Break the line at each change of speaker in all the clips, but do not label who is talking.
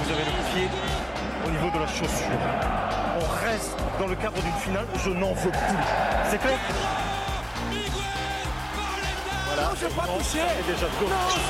vous avez le pied au niveau de la chaussure. On reste dans le cadre d'une finale, je n'en veux plus. C'est clair ? Voilà. Non, je n'ai pas touché. C'est déjà go.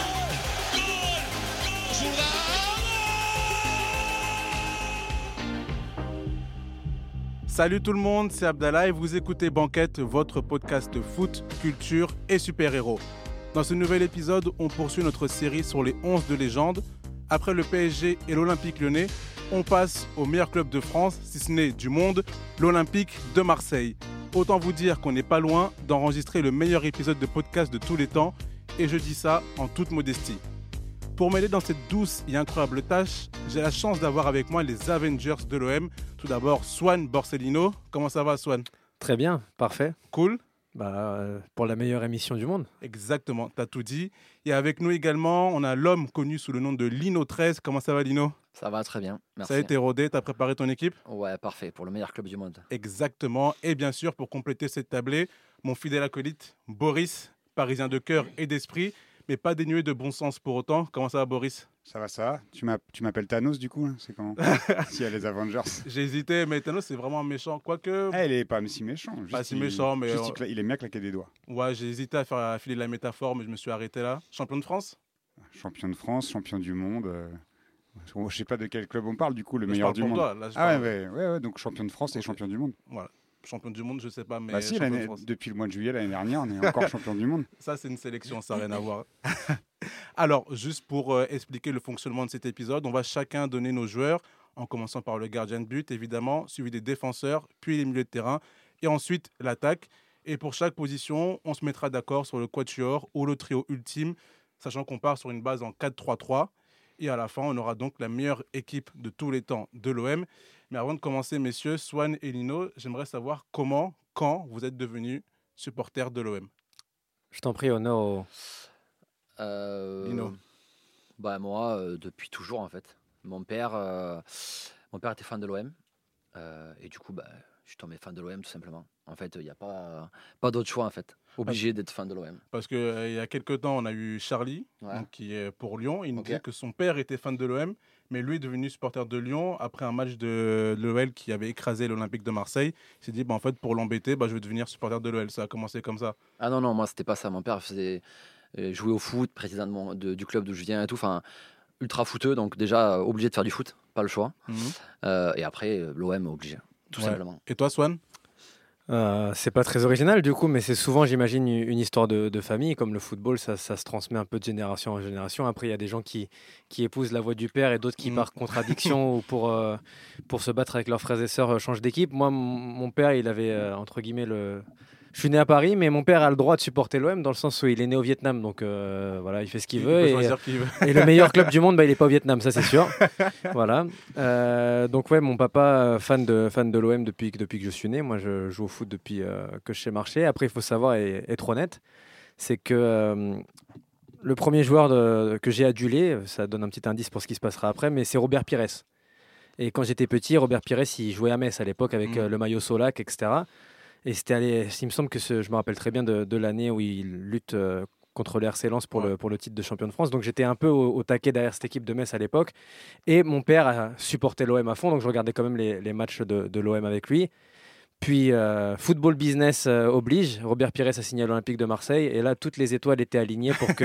Salut tout le monde, c'est Abdallah et vous écoutez Banquette, votre podcast foot, culture et super-héros. Dans ce nouvel épisode, on poursuit notre série sur les 11 de légende. Après le PSG et l'Olympique Lyonnais, on passe au meilleur club de France, si ce n'est du monde, l'Olympique de Marseille. Autant vous dire qu'on n'est pas loin d'enregistrer le meilleur épisode de podcast de tous les temps, et je dis ça en toute modestie. Pour m'aider dans cette douce et incroyable tâche, j'ai la chance d'avoir avec moi les Avengers de l'OM. Tout d'abord, Swan Borsellino. Comment ça va, Swan ?
Très bien, parfait.
Cool.
Pour la meilleure émission du monde.
Exactement, t'as tout dit. Et avec nous également, on a l'homme connu sous le nom de Lino13. Comment ça va, Lino ?
Ça va très bien, merci.
Ça a été rodé, t'as préparé ton équipe ?
Ouais, parfait, pour le meilleur club du monde.
Exactement. Et bien sûr, pour compléter cette tablée, mon fidèle acolyte, Boris, parisien de cœur et d'esprit, mais pas dénué de bon sens pour autant. Comment ça va, Boris ?
Ça va. Tu m'appelles Thanos, du coup, c'est comment ? S'il y a les Avengers.
J'ai hésité, mais Thanos, c'est vraiment méchant. Quoique...
il est pas si méchant.
Pas si méchant, mais...
il aime bien claquer des doigts.
Ouais, j'ai hésité à faire filer la métaphore, mais je me suis arrêté là. Champion de France ?
Champion de France, champion du monde. Je sais pas de quel club on parle, du coup, le
mais
meilleur du monde.
Toi, là,
ouais, donc champion de France et champion du monde.
Voilà. Champion du monde, je sais pas, mais
depuis le mois de juillet l'année dernière, on est encore champion du monde.
Ça, c'est une sélection, ça n'a rien à voir. Alors, juste pour expliquer le fonctionnement de cet épisode, on va chacun donner nos joueurs, en commençant par le gardien de but, évidemment, suivi des défenseurs, puis les milieux de terrain, et ensuite l'attaque. Et pour chaque position, on se mettra d'accord sur le quatuor ou le trio ultime, sachant qu'on part sur une base en 4-3-3. Et à la fin, on aura donc la meilleure équipe de tous les temps de l'OM. Mais avant de commencer, messieurs, Swan et Lino, j'aimerais savoir quand vous êtes devenus supporters de l'OM.
Je t'en prie, honneur au...
Lino.
Moi, depuis toujours, en fait. Mon père était fan de l'OM. Et du coup, je suis tombé fan de l'OM, tout simplement. En fait, il n'y a pas d'autre choix, en fait. Obligé d'être fan de l'OM.
Parce qu'il y a quelques temps, on a eu Charlie, donc, qui est pour Lyon. Il nous disait que son père était fan de l'OM, mais lui est devenu supporter de Lyon après un match de l'OL qui avait écrasé l'Olympique de Marseille. Il s'est dit, en fait, pour l'embêter, je vais devenir supporter de l'OL. Ça a commencé comme ça.
Ah non, moi, c'était pas ça. Mon père faisait jouer au foot, président du club d'où je viens et tout. Enfin, ultra footeux, donc déjà obligé de faire du foot, pas le choix. Et après, l'OM obligé, tout simplement.
Et toi, Swan ?
C'est pas très original du coup, mais c'est souvent, j'imagine, une histoire de famille. Comme le football, ça se transmet un peu de génération en génération. Après, il y a des gens qui épousent la voie du père et d'autres qui, par contradiction ou pour se battre avec leurs frères et sœurs, changent d'équipe. Moi, mon père, il avait, entre guillemets, Je suis né à Paris, mais mon père a le droit de supporter l'OM dans le sens où il est né au Vietnam, donc il fait ce qu'il veut. Et le meilleur club du monde, il n'est pas au Vietnam, ça c'est sûr. Voilà. Donc mon papa fan de l'OM depuis que je suis né. Moi, je joue au foot depuis que je sais marcher. Après, il faut savoir et être honnête, c'est que le premier joueur que j'ai adulé, ça donne un petit indice pour ce qui se passera après, mais c'est Robert Pires. Et quand j'étais petit, Robert Pires, il jouait à Metz à l'époque avec le maillot Solac, etc. Et il me semble que je me rappelle très bien de l'année où il lutte contre le RC Lens pour le titre de champion de France. Donc j'étais un peu au taquet derrière cette équipe de Metz à l'époque. Et mon père a supporté l'OM à fond, donc je regardais quand même les matchs de l'OM avec lui. Puis football business oblige, Robert Pires a signé à l'Olympique de Marseille. Et là, toutes les étoiles étaient alignées pour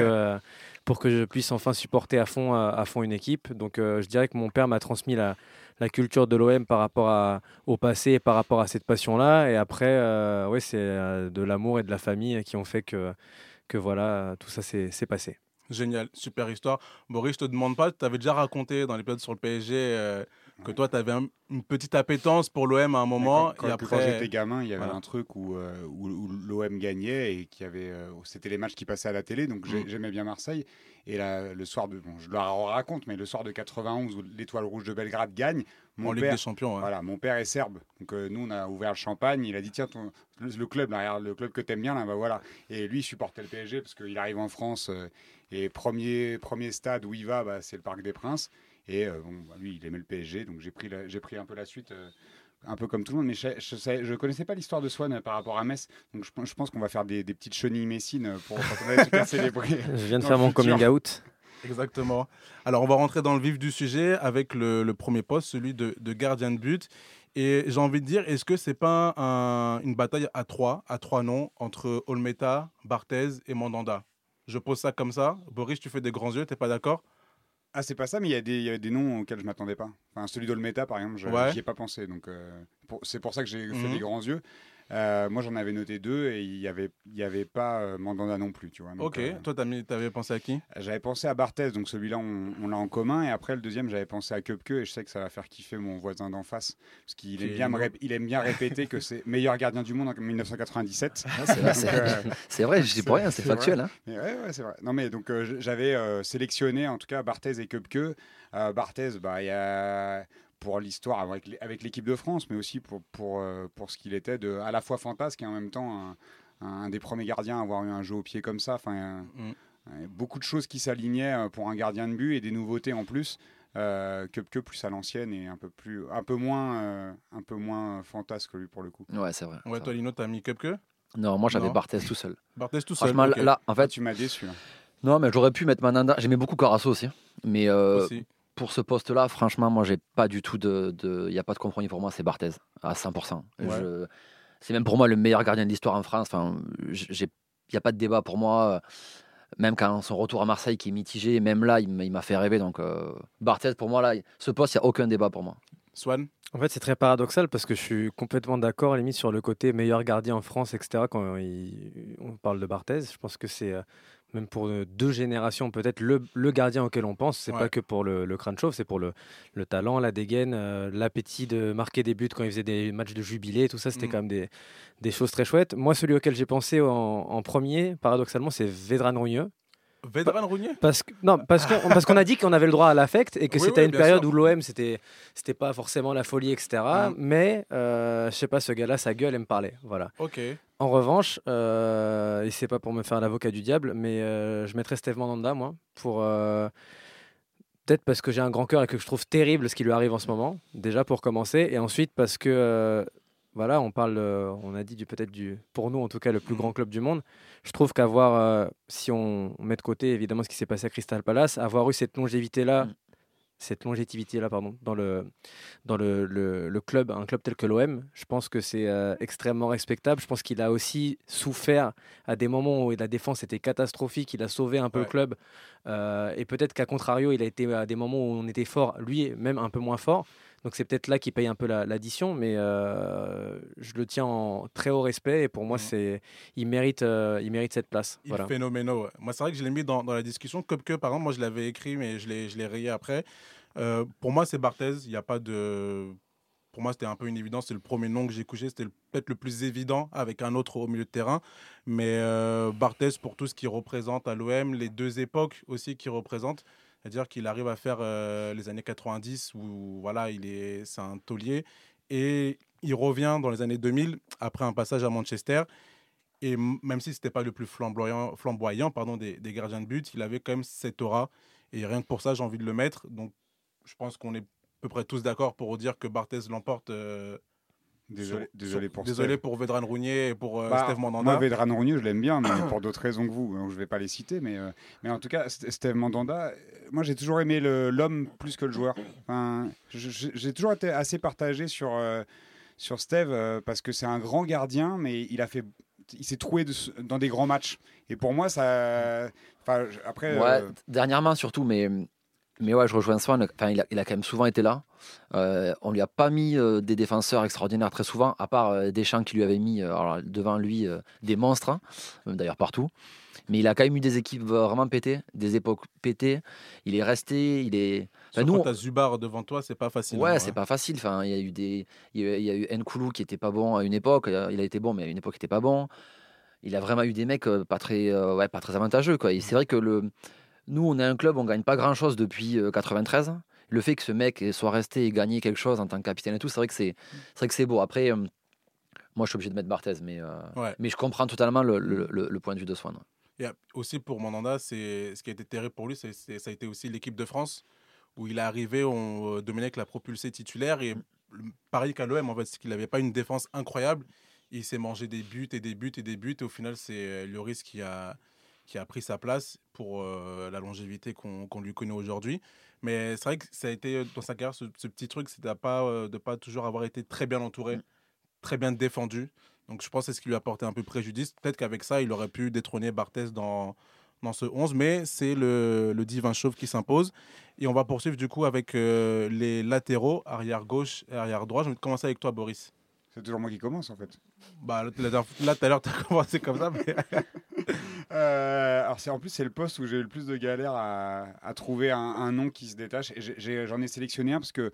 que je puisse enfin supporter à fond une équipe. Donc je dirais que mon père m'a transmis la culture de l'OM par rapport au passé et par rapport à cette passion-là. Et après, c'est de l'amour et de la famille qui ont fait que voilà, tout ça s'est passé.
Génial, super histoire. Boris, je te demande pas, tu avais déjà raconté dans l'épisode sur le PSG que toi, tu avais une petite appétence pour l'OM à un moment.
Quand j'étais gamin, il y avait un truc où l'OM gagnait et c'était les matchs qui passaient à la télé, donc j'aimais bien Marseille. Et là, le soir je le raconte, mais le soir de 91 où l'Étoile Rouge de Belgrade gagne,
en Ligue des Champions.
Voilà, mon père est serbe, donc nous on a ouvert le champagne. Il a dit tiens, le club, là, regarde, le club que t'aimes bien là, voilà. Et lui il supportait le PSG parce qu'il arrive en France et premier stade où il va, c'est le Parc des Princes. Et lui il aimait le PSG, donc j'ai pris un peu la suite. Un peu comme tout le monde, mais je connaissais pas l'histoire de Swan par rapport à Metz, donc je pense qu'on va faire des petites chenilles messines pour quand on a tout cassé les prix.
Je viens de faire mon coming out.
Exactement. Alors, on va rentrer dans le vif du sujet avec le premier poste, celui de gardien de but. Et j'ai envie de dire, est-ce que c'est pas une bataille à trois noms, entre Olmeta, Barthez et Mandanda? Je pose ça comme ça. Boris, tu fais des grands yeux, t'es pas d'accord?
Ah, c'est pas ça, mais il y a des noms auxquels je m'attendais pas. Enfin, celui d'Olmeta, par exemple,
Ouais.
j'y ai pas pensé. Donc, c'est pour ça que j'ai fait
Mhm.
des grands yeux. Moi, j'en avais noté deux et il y avait pas Mandanda non plus, tu vois. Donc,
Ok. Toi, t'avais pensé à qui?
j'avais pensé à Barthez, donc celui-là, on l'a en commun. Et après, le deuxième, j'avais pensé à Köpke, et je sais que ça va faire kiffer mon voisin d'en face. Parce qu'il
Qui
aime
est
bien,
Lino.
il aime bien répéter que c'est meilleur gardien du monde en 1997.
Ah, c'est vrai,
Donc,
c'est vrai, je dis pour rien, c'est
c'est
factuel. Hein.
Mais ouais, c'est vrai. Non, mais donc j'avais sélectionné en tout cas Barthez et Köpke. Barthez, bah, il y a pour l'histoire avec l'équipe de France, mais aussi pour ce qu'il était à la fois fantasque et en même temps un des premiers gardiens à avoir eu un jeu au pied comme ça. Enfin,
Mm.
beaucoup de choses qui s'alignaient pour un gardien de but et des nouveautés en plus. Köpke plus à l'ancienne et un peu moins fantasque lui pour le coup.
Ouais, c'est vrai.
Ouais,
c'est
toi,
vrai.
Lino, t'as mis Köpke?
Non, moi j'avais
Non.
Barthez tout seul.
Barthez tout seul.
Franchement,
ok.
là, en
Ah,
fait,
tu m'as déçu. Hein.
non, mais j'aurais pu mettre Mandanda. J'aimais beaucoup Carasso aussi. Mais
Aussi.
pour ce poste-là, franchement, moi, j'ai pas du tout il n'y a pas de compromis pour moi, c'est Barthez, à 100%.
Ouais.
C'est même pour moi le meilleur gardien de l'histoire en France. Enfin, il n'y a pas de débat pour moi. Même quand son retour à Marseille qui est mitigé, même là, il m'a fait rêver. Donc, Barthez, pour moi, là, ce poste, il n'y a aucun débat pour moi.
Swan?
En fait, c'est très paradoxal parce que je suis complètement d'accord, limite, sur le côté meilleur gardien en France, etc. Quand on parle de Barthez, je pense que c'est, même pour deux générations, peut-être le gardien auquel on pense. C'est
Ouais.
pas que pour le crâne chauve, c'est pour le talent, la dégaine, l'appétit de marquer des buts quand il faisait des matchs de jubilé. Tout ça, c'était
Mm.
quand même des choses très chouettes. Moi, celui auquel j'ai pensé en premier, paradoxalement, c'est Vedran Rougneux.
Vedran Rougneux?
Parce qu'on a dit qu'on avait le droit à l'affect et que
Oui,
c'était
oui,
une
bien
période
sûr.
où l'OM c'était pas forcément la folie, etc.
Mm.
Mais je sais pas, ce gars-là, sa gueule, elle me parlait. Voilà.
Ok.
En revanche, et c'est pas pour me faire l'avocat du diable, mais je mettrais Steve Mandanda, moi, pour peut-être parce que j'ai un grand cœur et que je trouve terrible ce qui lui arrive en ce moment, déjà pour commencer, et ensuite parce que voilà, on a dit peut-être pour nous en tout cas, le plus grand club du monde. Je trouve qu'avoir, si on met de côté évidemment ce qui s'est passé à Crystal Palace, avoir eu cette longévité-là, pardon, dans le club, un club tel que l'OM, je pense que c'est extrêmement respectable. Je pense qu'il a aussi souffert à des moments où la défense était catastrophique, il a sauvé un peu le
Ouais.
club, et peut-être qu'à contrario, il a été à des moments où on était fort, lui même un peu moins fort. Donc c'est peut-être là qu'il paye un peu l'addition, mais je le tiens en très haut respect et pour moi
Mhm.
il mérite cette place.
Il
Voilà.
est phénoménal. Ouais. Moi, c'est vrai que je l'ai mis dans la discussion. Köpke, par exemple, moi, je l'avais écrit, mais je l'ai rayé après. Pour moi, c'est Barthez. Il y a pas de. Pour moi, c'était un peu une évidence. C'est le premier nom que j'ai couché. C'était peut-être le plus évident avec un autre au milieu de terrain. Mais Barthez, pour tout ce qu'il représente à l'OM, les deux époques aussi qu'il représente, c'est-à-dire qu'il arrive à faire les années 90 où voilà, c'est un taulier. Et il revient dans les années 2000 après un passage à Manchester. Et même si c'était pas le plus flamboyant pardon, des gardiens de but, il avait quand même cette aura. Et rien que pour ça, j'ai envie de le mettre. Donc, je pense qu'on est à peu près tous d'accord pour dire que Barthez l'emporte.
Désolé pour
désolé
Steve.
pour Vedran Rougneux et pour
Bah,
Steve
moi,
Mandanda.
Vedran Rougneux, je l'aime bien, mais pour d'autres raisons que vous. Donc, je ne vais pas les citer. Mais en tout cas, Steve Mandanda, moi, j'ai toujours aimé l'homme plus que le joueur. Enfin, j'ai toujours été assez partagé sur Steve parce que c'est un grand gardien, mais il s'est troué dans des grands matchs. Et pour moi, ça. Enfin, après.
Ouais, dernièrement surtout, mais ouais, je rejoins Swan. Enfin, il a quand même souvent été là. On lui a pas mis des défenseurs extraordinaires très souvent, à part Deschamps qui lui avait mis alors, devant lui des monstres, hein, d'ailleurs partout. Mais il a quand même eu des équipes vraiment pétées, des époques pétées. Il est resté, il est. Enfin,
Surtout
nous,
quand tu as Zubar devant toi, c'est pas facile.
ouais,
hein,
c'est pas facile. Enfin, il y a eu Nkoulou qui était pas bon à une époque. Il a été bon, mais à une époque, il était pas bon. Il a vraiment eu des mecs pas très avantageux, quoi. Et c'est vrai que nous, on est un club, on gagne pas grand-chose depuis 93. Le fait que ce mec soit resté et gagné quelque chose en tant que capitaine et tout, c'est vrai que c'est beau. Après, moi, je suis obligé de mettre Barthez,
Ouais.
mais je comprends totalement le point de vue de Swan.
Et aussi pour Mandanda, ce qui a été terrible pour lui, ça a été aussi l'équipe de France, où il est arrivé, Domenech l'a propulsé titulaire. Et pareil qu'à l'OM, en fait, c'est qu'il n'avait pas une défense incroyable. Il s'est mangé des buts et des buts et des buts. Et au final, c'est Lloris qui a qui a pris sa place pour la longévité qu'on lui connaît aujourd'hui. Mais c'est vrai que ça a été dans sa carrière ce petit truc, c'est de pas toujours avoir été très bien entouré, très bien défendu. Donc je pense que c'est ce qui lui a porté un peu préjudice. Peut-être qu'avec ça, il aurait pu détrôner Barthez dans ce 11, mais c'est le divin chauve qui s'impose. Et on va poursuivre du coup avec les latéraux, arrière gauche et arrière droit. Je vais commencer avec toi, Boris.
C'est toujours moi qui commence en fait.
Bah, là, tout à l'heure, tu as commencé comme ça. Mais...
alors en plus, c'est le poste où j'ai eu le plus de galère à trouver un nom qui se détache. Et j'en ai sélectionné un parce que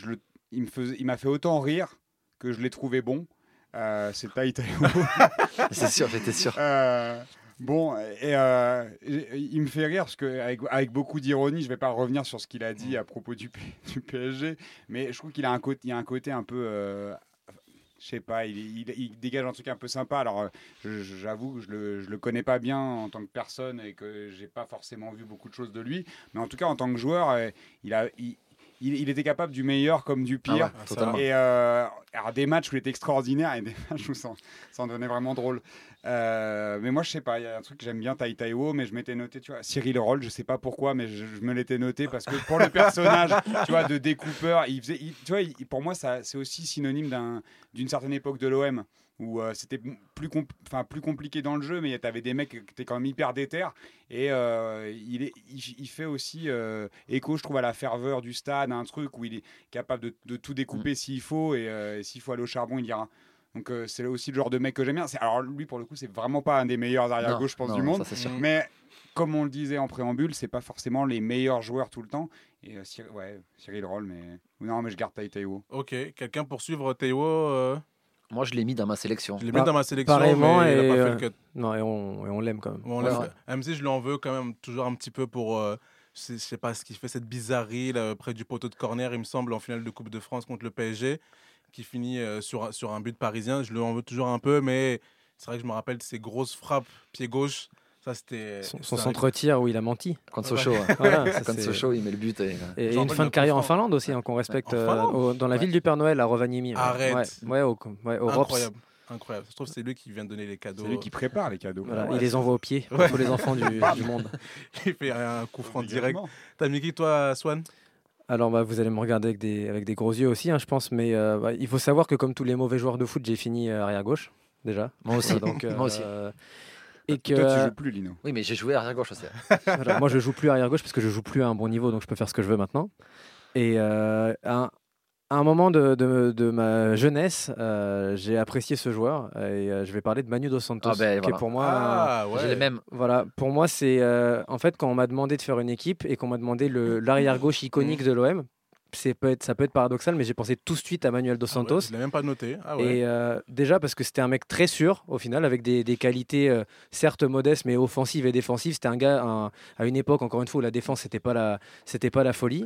il m'a fait autant rire que je l'ai trouvé bon. C'est Tai Taiwo.
C'est sûr, j'étais sûr.
Bon, il me fait rire parce qu'avec beaucoup d'ironie, je ne vais pas revenir sur ce qu'il a dit à propos du PSG, mais je trouve qu'il a il y a un côté un peu... je sais pas, il dégage un truc un peu sympa. Alors, j'avoue que je le connais pas bien en tant que personne et que j'ai pas forcément vu beaucoup de choses de lui. Mais en tout cas, en tant que joueur, il était capable du meilleur comme du pire.
Ah ouais, totalement.
Et alors, des matchs où il était extraordinaire et des matchs où ça en devenait vraiment drôle. Mais moi, je sais pas, il y a un truc que j'aime bien, Tai Taiwo, mais je m'étais noté, tu vois, Cyril Roll, je sais pas pourquoi, mais je me l'étais noté parce que pour le personnage, tu vois, de découpeur, tu vois, pour moi, c'est aussi synonyme d'une certaine époque de l'OM où c'était plus compliqué dans le jeu, mais tu avais des mecs qui étaient quand même hyper déter. Et il fait aussi écho, je trouve, à la ferveur du stade, un truc où il est capable de tout découper s'il faut, et s'il faut aller au charbon, il ira. Donc c'est aussi le genre de mec que j'aime bien. Alors lui, pour le coup, c'est vraiment pas un des meilleurs arrière-gauche, je pense, du monde.
Ça,
mais comme on le disait en préambule, c'est pas forcément les meilleurs joueurs tout le temps. Et Cyril Roll, mais non, mais je garde Tai Taiwo.
Ok, quelqu'un pour suivre Taiwo
Moi, je l'ai mis dans ma sélection.
Je l'ai mis dans ma sélection,
pareillement,
mais il
et
n'a pas fait le cut.
Non, et on l'aime quand même.
Bon, même si je lui en veux quand même toujours un petit peu pour... je sais pas ce qu'il fait, cette bizarrerie là, près du poteau de corner, il me semble, en finale de Coupe de France contre le PSG, qui finit sur un but parisien. Je lui en veux toujours un peu, mais c'est vrai que je me rappelle de ses grosses frappes pied gauche. Ça, c'était
son centre-tir où il a menti.
Contre Sochaux.
Voilà,
contre Sochaux, il met le but.
Et une fin de carrière en Finlande aussi, qu'on respecte, dans la ville du Père Noël, à Rovaniemi.
Arrête.
Au Rops.
Incroyable. Je trouve que c'est lui qui vient donner les cadeaux.
C'est lui qui prépare les cadeaux.
Voilà, il les envoie au pied pour tous les enfants du monde.
Il fait un coup franc direct. T'as mis qui, toi, Swan ?
Alors, vous allez me regarder avec des gros yeux aussi, je pense. Mais il faut savoir que, comme tous les mauvais joueurs de foot, j'ai fini arrière-gauche, déjà.
Moi aussi.
Donc,
moi aussi.
Et que toi, tu joues plus, Lino.
Oui, mais j'ai joué arrière-gauche aussi.
Voilà, moi, je joue plus arrière-gauche parce que je joue plus à un bon niveau, donc je peux faire ce que je veux maintenant. Et à un moment de ma jeunesse, j'ai apprécié ce joueur et je vais parler de Manu Dos Santos, qui est pour moi...
J'ai les mêmes.
Voilà, pour moi, c'est en fait quand on m'a demandé de faire une équipe et qu'on m'a demandé l'arrière-gauche iconique de l'OM, ça peut être paradoxal, mais j'ai pensé tout de suite à Manuel Dos Santos.
Ouais, je l'ai même pas noté.
Et déjà parce que c'était un mec très sûr au final, avec des qualités certes modestes, mais offensives et défensives. C'était un gars à une époque, encore une fois, où la défense c'était pas la folie.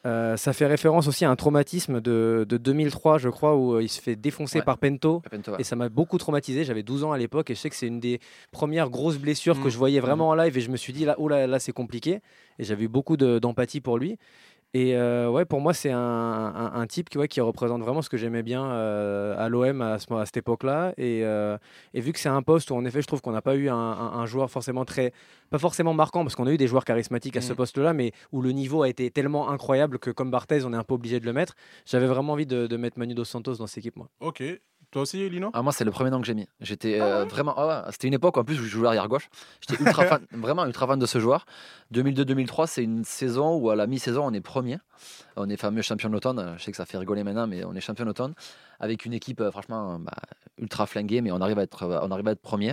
Ça fait référence aussi à un traumatisme de 2003, je crois, où il se fait défoncer par Pento. Et ça m'a beaucoup traumatisé. J'avais 12 ans à l'époque et je sais que c'est une des premières grosses blessures que je voyais vraiment en live. Et je me suis dit, là c'est compliqué. Et j'avais eu beaucoup d'empathie pour lui. Et pour moi, c'est un type qui représente vraiment ce que j'aimais bien à l'OM à cette époque-là. Et vu que c'est un poste où, en effet, je trouve qu'on n'a pas eu un joueur forcément pas forcément marquant, parce qu'on a eu des joueurs charismatiques à ce poste-là, mais où le niveau a été tellement incroyable que, comme Barthez, on est un peu obligé de le mettre. J'avais vraiment envie de mettre Manu Dos Santos dans cette équipe, moi.
Ok. Toi aussi, Lino ?
Moi, c'est le premier nom que j'ai mis. J'étais vraiment. C'était une époque en plus où je jouais arrière gauche. J'étais ultra fan, vraiment ultra fan de ce joueur. 2002-2003, c'est une saison où à la mi-saison, on est premier. On est fameux champion d'automne. Je sais que ça fait rigoler maintenant, mais on est champion d'automne avec une équipe franchement ultra flinguée, mais on arrive à être premier.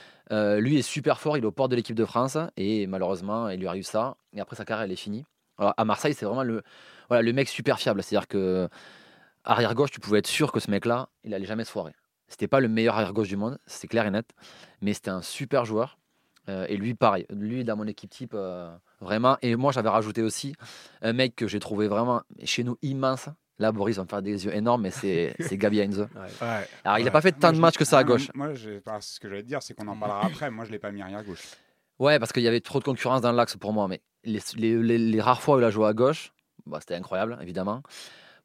Lui est super fort. Il est aux portes de l'équipe de France et malheureusement, il lui arrive ça. Et après, sa carrière, elle est finie. Alors, à Marseille, c'est vraiment le mec super fiable. C'est-à-dire que arrière gauche, tu pouvais être sûr que ce mec-là, il allait jamais se foirer. C'était pas le meilleur arrière gauche du monde, c'est clair et net, mais c'était un super joueur. Et lui, pareil, lui dans mon équipe type, vraiment. Et moi, j'avais rajouté aussi un mec que j'ai trouvé vraiment chez nous immense. Là, Boris va me faire des yeux énormes, mais c'est Gabi Heinze. Alors, il n'a pas fait tant de matchs que ça à gauche.
Moi, ce que j'allais te dire, c'est qu'on en parlera après. Moi, je l'ai pas mis arrière gauche.
Ouais, parce qu'il y avait trop de concurrence dans l'axe pour moi. Mais les rares fois où il a joué à gauche, c'était incroyable, évidemment.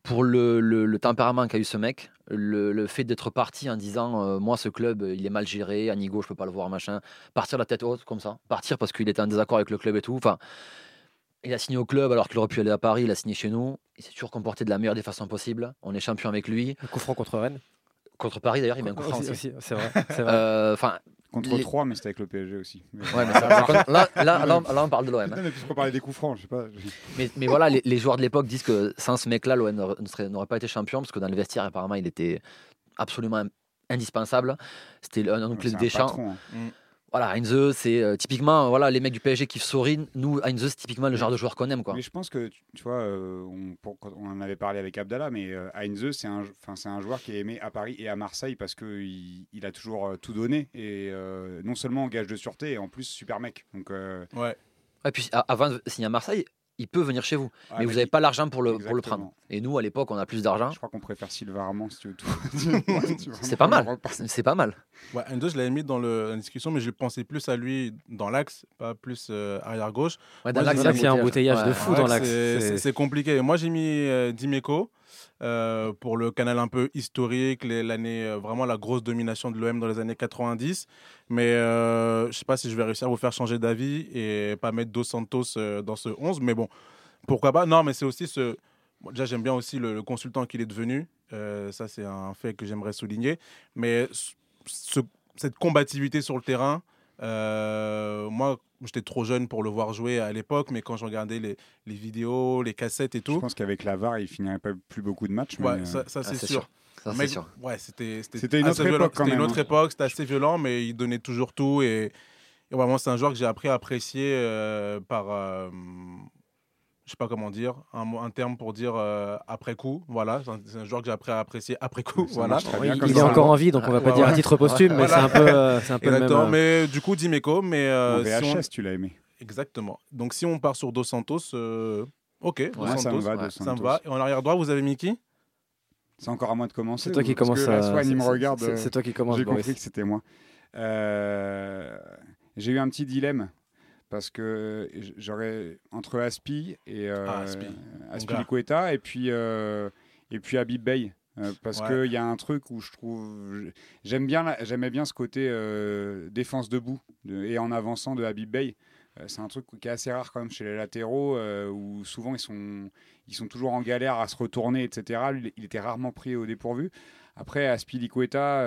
pour le tempérament qu'a eu ce mec, le fait d'être parti en disant moi ce club il est mal géré, Anigo je peux pas le voir machin, partir la tête haute comme ça, partir parce qu'il était en désaccord avec le club et tout. Enfin, il a signé au club alors qu'il aurait pu aller à Paris, il a signé chez nous. Il s'est toujours comporté de la meilleure des façons possibles. On est champion avec lui.
Un coup franc contre Rennes.
Contre Paris d'ailleurs, il met un coup franc aussi.
C'est vrai. C'est vrai.
Enfin,
Contre 3, mais c'était avec le PSG aussi.
ouais, mais là, on parle de l'OM.
Non, mais puisqu'on parlait des coups francs, je sais pas.
Mais voilà, les joueurs de l'époque disent que sans ce mec-là, l'OM n'aurait pas été champion parce que dans le vestiaire, apparemment, il était absolument indispensable. C'était un oncle de Deschamps.
Patron, hein.
Voilà, Heinze, c'est typiquement voilà, les mecs du PSG kiffent Sorin. Nous, Heinze, c'est typiquement le genre de joueur qu'on aime. Quoi.
Mais je pense que, tu vois, on en avait parlé avec Abdallah, mais Heinze, c'est un joueur qui est aimé à Paris et à Marseille parce qu'il a toujours tout donné. Et non seulement en gage de sûreté, et en plus, super mec. Donc,
Ouais.
Et puis, avant de signer à Marseille, il peut venir chez vous.
ah,
mais vous
mais
n'avez pas l'argent pour le
Exactement.
prendre. Et nous, à l'époque, on a plus d'argent.
Je crois qu'on préfère Sylvain Armand, si tu veux tout.
C'est pas mal. C'est pas mal.
Ouais, Endo, je l'avais mis dans la discussion, mais je pensais plus à lui dans l'axe, pas plus arrière-gauche.
Ouais,
Moi,
C'est vrai qu'il y a un embouteillage de
Ouais.
fou dans l'axe.
C'est compliqué. Moi, j'ai mis Dimeco pour le canal un peu historique, l'année, vraiment la grosse domination de l'OM dans les années 90. Mais je ne sais pas si je vais réussir à vous faire changer d'avis et pas mettre Dos Santos dans ce 11. Mais bon, pourquoi pas. Non, mais c'est aussi ce... Bon, déjà, j'aime bien aussi le consultant qu'il est devenu. Ça, c'est un fait que j'aimerais souligner. Mais cette combativité sur le terrain, moi, j'étais trop jeune pour le voir jouer à l'époque, mais quand je regardais les vidéos, les cassettes et
Je
tout,
pense qu'avec la VAR, il finirait pas plus beaucoup de matchs.
ouais,
mais,
ça c'est
c'est
sûr.
sûr. Ça, c'est
Mec,
sûr.
ouais, c'était
C'était une
assez
autre
violent.
époque, quand
C'était une
même,
autre
hein.
époque, c'était assez violent, mais il donnait toujours tout. Et vraiment, c'est un joueur que j'ai appris à apprécier par, je sais pas comment dire, un terme pour dire après coup. Voilà, c'est un joueur que j'ai appris à apprécier après coup.
Ça
Voilà.
marche très bien
Il
comme
est
ça.
encore en vie, donc on va pas
Ouais,
dire à
ouais.
titre posthume, mais
Voilà.
c'est un peu le même.
Exactement. Mais du coup, Dimeco. Mais
En
si on-
VHS, tu l'as aimé.
Exactement. Donc si on part sur Dos Santos, ok, Dos
Ouais, ça
Santos,
me va,
ouais,
Dos
ça me
Santos.
va. Et en arrière droit, vous avez mis qui?
C'est encore à moi de commencer.
C'est toi qui
parce que
commence
là,
à.
Swan, il me regarde.
C'est toi qui commence,
J'ai
Boris.
compris que c'était moi. J'ai eu un petit dilemme parce que j'aurais entre Aspi et
Aspi.
Liqueta et puis Habib Bey. Parce
Ouais.
qu'il y a un truc où je trouve. J'aimais bien ce côté défense debout et en avançant de Habib Bey. C'est un truc qui est assez rare quand même chez les latéraux où souvent ils sont toujours en galère à se retourner, etc. Lui, il était rarement pris au dépourvu. Après, Azpilicueta,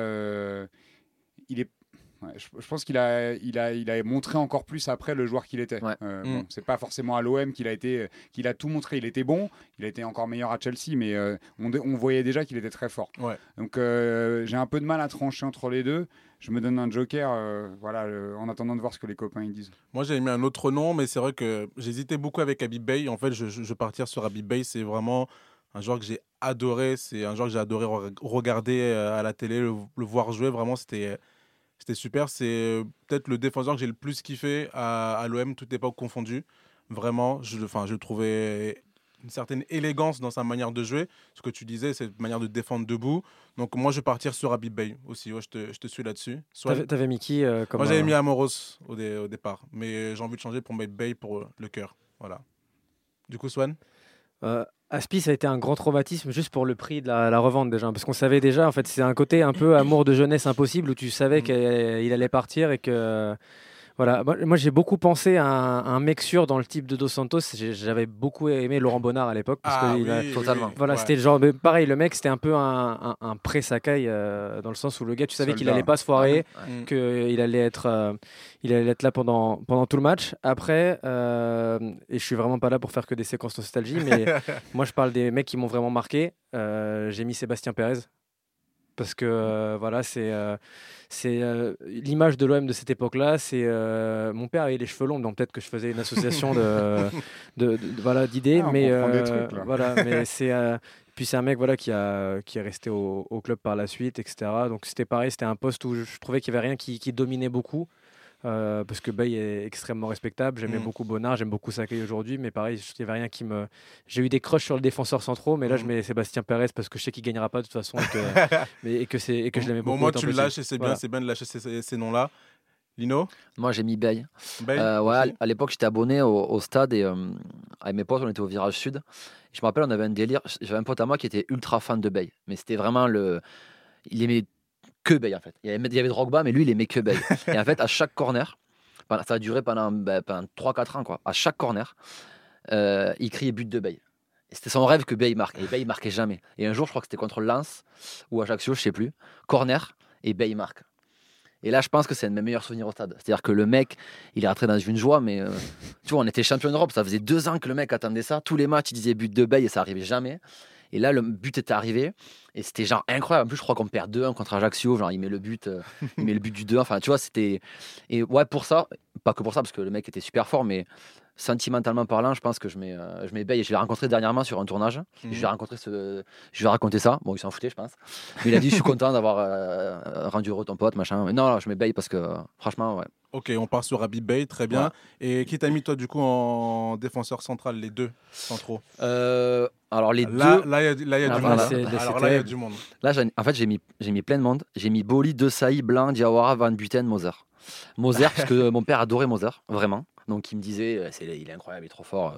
il est. Ouais, je pense qu'il a montré encore plus après le joueur qu'il était.
Ouais.
Bon, c'est pas forcément à l'OM qu'il a tout montré. Il était bon, il a été encore meilleur à Chelsea, mais on voyait déjà qu'il était très fort.
Ouais.
Donc j'ai un peu de mal à trancher entre les deux. Je me donne un joker, en attendant de voir ce que les copains ils disent.
Moi, j'avais mis un autre nom, mais c'est vrai que j'hésitais beaucoup avec Habib Bey. En fait, je partir sur Habib Bey. C'est vraiment un joueur que j'ai adoré. C'est un joueur que j'ai adoré regarder à la télé, le voir jouer. Vraiment, c'était super. C'est peut-être le défenseur que j'ai le plus kiffé à l'OM, toute époque confondue. Vraiment, je le trouvais une certaine élégance dans sa manière de jouer. Ce que tu disais, cette manière de défendre debout. Donc moi, je vais partir sur Habib Bey aussi. Ouais, je te suis là-dessus.
T'avais mis qui comme.
Moi, j'avais mis Amoros au départ. Mais j'ai envie de changer pour mettre Bey pour le cœur. Voilà. Du coup, Swan?
Aspi, ça a été un grand traumatisme juste pour le prix de la revente déjà. Parce qu'on savait déjà, en fait, c'est un côté un peu amour de jeunesse impossible où tu savais qu'il allait partir et que. Voilà, moi j'ai beaucoup pensé à un mec sûr dans le type de Dos Santos. J'avais beaucoup aimé Laurent Bonnard à l'époque. Parce que il a-
totalement.
Voilà,
Ouais.
c'était le genre. Mais pareil, le mec, c'était un peu un pré-Sakai dans le sens où le gars, tu savais qu'il
Soldat.
allait pas se foirer,
Mm.
qu'il allait être là pendant tout le match. Après, et je suis vraiment pas là pour faire que des séquences nostalgie, mais moi je parle des mecs qui m'ont vraiment marqué. J'ai mis Sébastien Pérez. Parce que voilà, c'est l'image de l'OM de cette époque-là. C'est mon père avait les cheveux longs, donc peut-être que je faisais une association voilà d'idées,
Ah, on
mais
comprend des trucs, là.
voilà, mais c'est puis c'est un mec voilà qui est resté au club par la suite, etc. Donc c'était pareil, c'était un poste où je trouvais qu'il y avait rien qui dominait beaucoup. Parce que Bey est extrêmement respectable. J'aimais beaucoup Bonnard, j'aime beaucoup Sakai aujourd'hui, mais pareil, il y avait rien qui me. J'ai eu des crushs sur le défenseur centraux, mais là je mets Sébastien Pérez parce que je sais qu'il gagnera pas de toute façon et que je l'aimais beaucoup.
Au moins,
étant
tu le
petit.
lâches et c'est bien,
Voilà.
c'est bien de lâcher ces noms-là. Lino?
Moi, j'ai mis Bay.
Bay
Ouais,
aussi
à l'époque, j'étais abonné au stade et avec mes potes, on était au virage sud. Je me rappelle, on avait un délire. J'avais un pote à moi qui était ultra fan de Bay, mais c'était vraiment le. Il aimait que Bay en fait. Il y avait Drogba, mais lui, il aimait que Bay. Et en fait, à chaque corner, ça a duré pendant 3-4 ans, quoi. À chaque corner, il criait but de Bay. Et c'était son rêve que Bay marque. Et Bay marquait jamais. Et un jour, je crois que c'était contre Lens ou Ajaccio, je sais plus. Corner et Bay marque. Et là, je pense que c'est un de mes meilleurs souvenirs au stade. C'est-à-dire que le mec, il est rentré dans une joie, mais tu vois, on était champion d'Europe. Ça faisait 2 ans que le mec attendait ça. Tous les matchs, il disait but de Bay et ça arrivait jamais. Et là, le but était arrivé et c'était genre incroyable. En plus, je crois qu'on perd 2-1 contre Ajaccio. Genre, il met le but du 2-1. Enfin, tu vois, c'était. Et ouais, pour ça, pas que pour ça, parce que le mec était super fort, mais sentimentalement parlant, je pense que je mets Bay. Et je l'ai rencontré dernièrement sur un tournage. Et je lui ai raconté ça. Bon, il s'en foutait, je pense. Mais il a dit, je suis content d'avoir rendu heureux ton pote, machin. Mais non, je mets Bay parce que franchement, ouais.
Ok, on part sur Habib Bey, très bien.
Ouais.
Et qui t'a mis toi du coup en défenseur central, les deux centraux?
Alors les
Là,
deux.
là, il y a du
voilà.
monde. Alors là, il y a du monde.
Là, en fait, j'ai mis plein de monde. J'ai mis Boli, Desailly, Blanc, Diawara, Van Buten, Moser. Moser, parce que mon père adorait Moser, vraiment. Donc il me disait, il est incroyable, il est trop fort.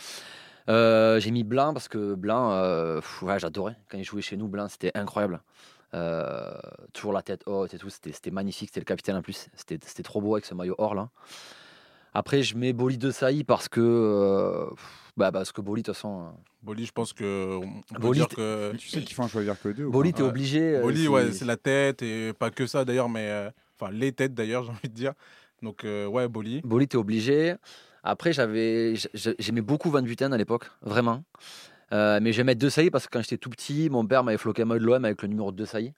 Voilà. J'ai mis Blanc parce que Blanc, ouais, j'adorais. Quand il jouait chez nous, Blanc, c'était incroyable. Toujours la tête haute et tout, c'était magnifique. C'était le capitaine en plus. C'était trop beau avec ce maillot or là. Après, je mets Boli, Desailly parce que Boli, de toute façon.
Boli, je pense que on peut
Boli,
dire que
Tu sais qu'il faut en choisir que deux. ou
Boli,
pas
t'es
Ouais.
obligé.
Boli, ouais, c'est la tête et pas que ça d'ailleurs, mais enfin les têtes d'ailleurs, j'ai envie de dire. Donc ouais, Boli.
Boli, t'es obligé. Après, j'aimais beaucoup Van Buten à l'époque, vraiment. Mais j'aimais Desailly parce que quand j'étais tout petit, mon père m'avait floqué un maillot de l'OM avec le numéro de Desailly.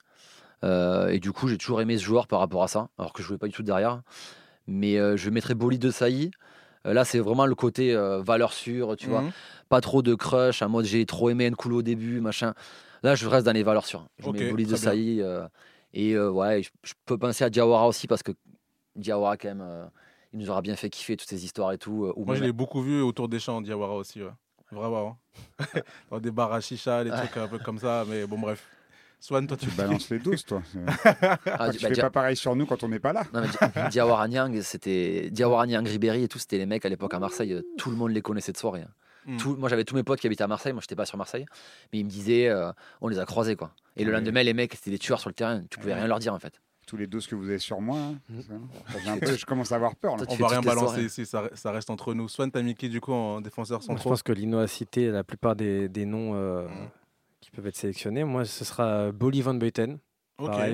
Et du coup, j'ai toujours aimé ce joueur par rapport à ça, alors que je jouais pas du tout derrière. Mais je mettrais Boli Desailly. Là, c'est vraiment le côté valeur sûre, tu vois.
Mhm.
Pas trop de crush, en mode j'ai trop aimé Nkoulou au début, machin. Là, je reste dans les valeurs sûres. Je
Ok,
mets Boli
très
Desailly. Et ouais, je peux penser à Diawara aussi parce que Diawara, quand même, il nous aura bien fait kiffer toutes ces histoires et tout. Ou
Moi, je
même-
l'ai beaucoup vu autour des champs, Diawara aussi. Ouais. Vraiment. Hein. Dans des bars à chicha, des trucs un peu comme ça. Mais bon, bref. Swan, toi, tu
Tu balances les doses, toi.
Ah,
Tu fais pas pareil sur nous quand on n'est pas là.
Non, mais Diawara Niang, c'était Diawara Niang, Ribéry et tout, c'était les mecs à l'époque à Marseille. Tout le monde les connaissait de soirée.
Mm.
Moi, j'avais tous mes potes qui habitaient à Marseille. Moi, j'étais pas sur Marseille, mais ils me disaient, on les a croisés quoi. Et le
Ouais.
lendemain, les mecs, c'était des tueurs sur le terrain. Tu pouvais rien leur dire en fait.
Tous les doses que vous avez sur moi, hein, c'est ça. Je commence à avoir peur. Là.
Toi,
On
tu
va
fais
rien
toutes les
balancer
soirées.
ici, ça reste entre nous. Swan, t'as mis qui du coup en défenseur
Moi, je
central?
pense que Lino a cité la plupart des noms qui peuvent être sélectionnés. Moi, ce sera Boli Van Beuten.
Ok.
Pareil,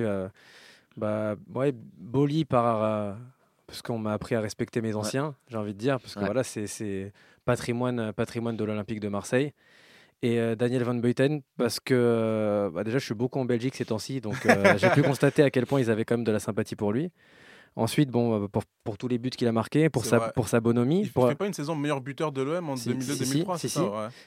ouais, Boli parce qu'on m'a appris à respecter mes anciens, j'ai envie de dire, parce que
Ouais.
voilà, c'est patrimoine de l'Olympique de Marseille. Et Daniel Van Beuten, parce que déjà, je suis beaucoup en Belgique ces temps-ci, donc j'ai pu constater à quel point ils avaient quand même de la sympathie pour lui. Ensuite, bon, pour tous les buts qu'il a marqués, pour
C'est
sa,
vrai.
pour sa bonhomie,
Il
pour,
fait pas une saison meilleur buteur de l'OM en
Si,
2002-2003, c'est
si,
ça
si.
ouais.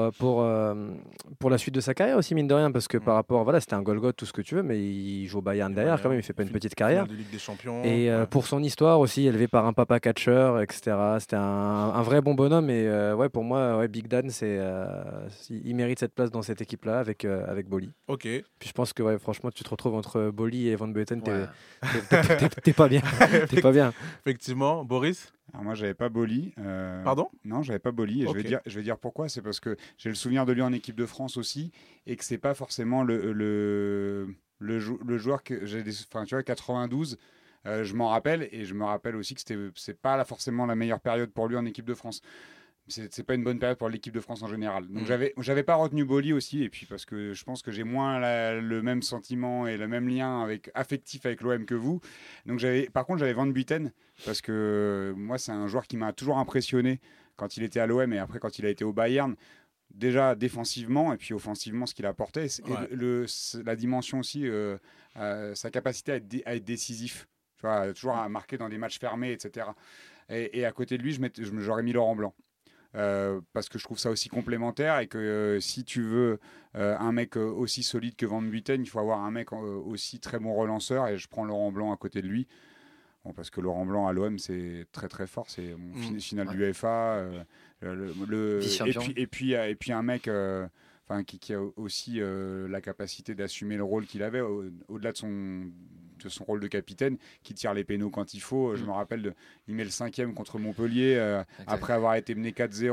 pour la suite de sa carrière aussi, mine de rien, parce que par
Mm.
rapport, voilà, c'était un Golgoth, tout ce que tu veux, mais il joue au Bayern derrière quand même, il fait pas une petite carrière.
Finale de Ligue des Champions.
Et
ouais.
pour son histoire aussi, élevé par un papa catcheur, etc. C'était un vrai bon bonhomme. Et ouais, pour moi, ouais, Big Dan, il mérite cette place dans cette équipe-là avec Boli.
Ok.
Puis je pense que ouais, franchement, tu te retrouves entre Boli et Van Beuten,
Ouais.
t'es pas bien. T'es pas bien.
Effectivement, Boris.
Alors moi, j'avais pas Boli.
Pardon?
Non, j'avais pas Boli. Et
Ok.
je vais dire pourquoi. C'est parce que j'ai le souvenir de lui en équipe de France aussi, et que c'est pas forcément le joueur que j'ai. Enfin, tu vois, 92. Je m'en rappelle, et je me rappelle aussi que c'est pas forcément la meilleure période pour lui en équipe de France. C'est pas une bonne période pour l'équipe de France en général. Donc j'avais pas retenu Boli aussi, et puis parce que je pense que j'ai moins le même sentiment et le même lien affectif avec l'OM que vous. Donc par contre j'avais Van Buten, parce que moi c'est un joueur qui m'a toujours impressionné quand il était à l'OM et après quand il a été au Bayern. Déjà défensivement et puis offensivement ce qu'il apportait,
Ouais.
et la dimension aussi, sa capacité à être décisif, tu vois, toujours à marquer dans des matchs fermés, etc. Et à côté de lui, j'aurais mis Laurent Blanc. Parce que je trouve ça aussi complémentaire et que si tu veux un mec aussi solide que Van Buten, il faut avoir un mec aussi très bon relanceur, et je prends Laurent Blanc à côté de lui. Bon, parce que Laurent Blanc à l'OM c'est très très fort, c'est finale du UEFA,
Vice-champion.
et puis un mec qui a aussi la capacité d'assumer le rôle qu'il avait au-delà de son rôle de capitaine, qui tire les pénaux quand il faut. Je me rappelle, il met le 5e contre Montpellier, après avoir été mené 4-0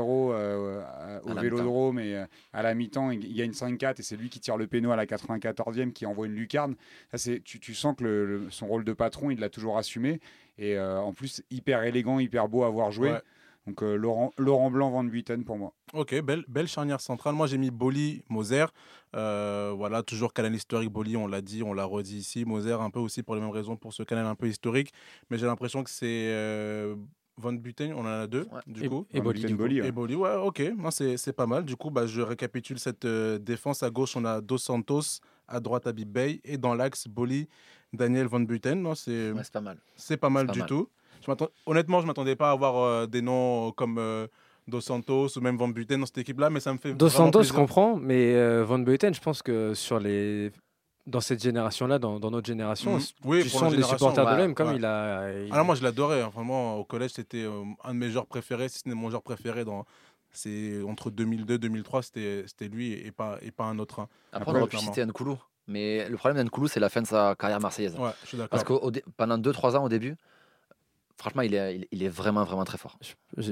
au Vélodrome, et à la mi-temps, il gagne 5-4, et c'est lui qui tire le pénau à la 94e, qui envoie une lucarne. Ça, tu sens que son rôle de patron, il l'a toujours assumé, et en plus, hyper élégant, hyper beau à voir jouer.
Ouais.
Donc Laurent Blanc, Van Buiten pour moi.
Ok, belle charnière centrale. Moi, j'ai mis Boly, Moser. Voilà, toujours canal historique. Boly, on l'a dit, on l'a redit ici. Moser, un peu aussi pour les mêmes raisons, pour ce canal un peu historique. Mais j'ai l'impression que c'est Van Buiten, on en a deux, du coup.
Et Boly, du coup.
Boly,
Et Boly, ouais, ok. Non, c'est pas mal. Du coup, je récapitule cette défense. À gauche, on a Dos Santos. À droite, Habib Bey. Et dans l'axe, Boly, Daniel Van Buiten. Non, c'est
pas mal.
c'est pas mal du tout. Honnêtement, je ne m'attendais pas à avoir des noms comme Dos Santos ou même Van Buiten dans cette équipe-là, mais ça me fait
Dos
vraiment
Santos, je
plaisir.
comprends, mais Van Buiten, je pense que dans cette génération-là, dans notre génération,
Oui,
tu
pour
sens
la
les
génération,
supporters de
ouais,
l'OM comme
ouais.
il a.
Alors moi, je l'adorais. Hein. Vraiment, au collège, c'était un de mes joueurs préférés, si ce n'est mon joueur préféré. C'est entre 2002 et 2003, c'était lui et pas un autre. Hein.
Après, on aurait pu citer Nkoulou. Mais le problème d'Nkoulou, c'est la fin de sa carrière marseillaise.
Ouais, je suis d'accord.
Parce que pendant 2-3 ans au début, franchement, il est vraiment, vraiment très fort.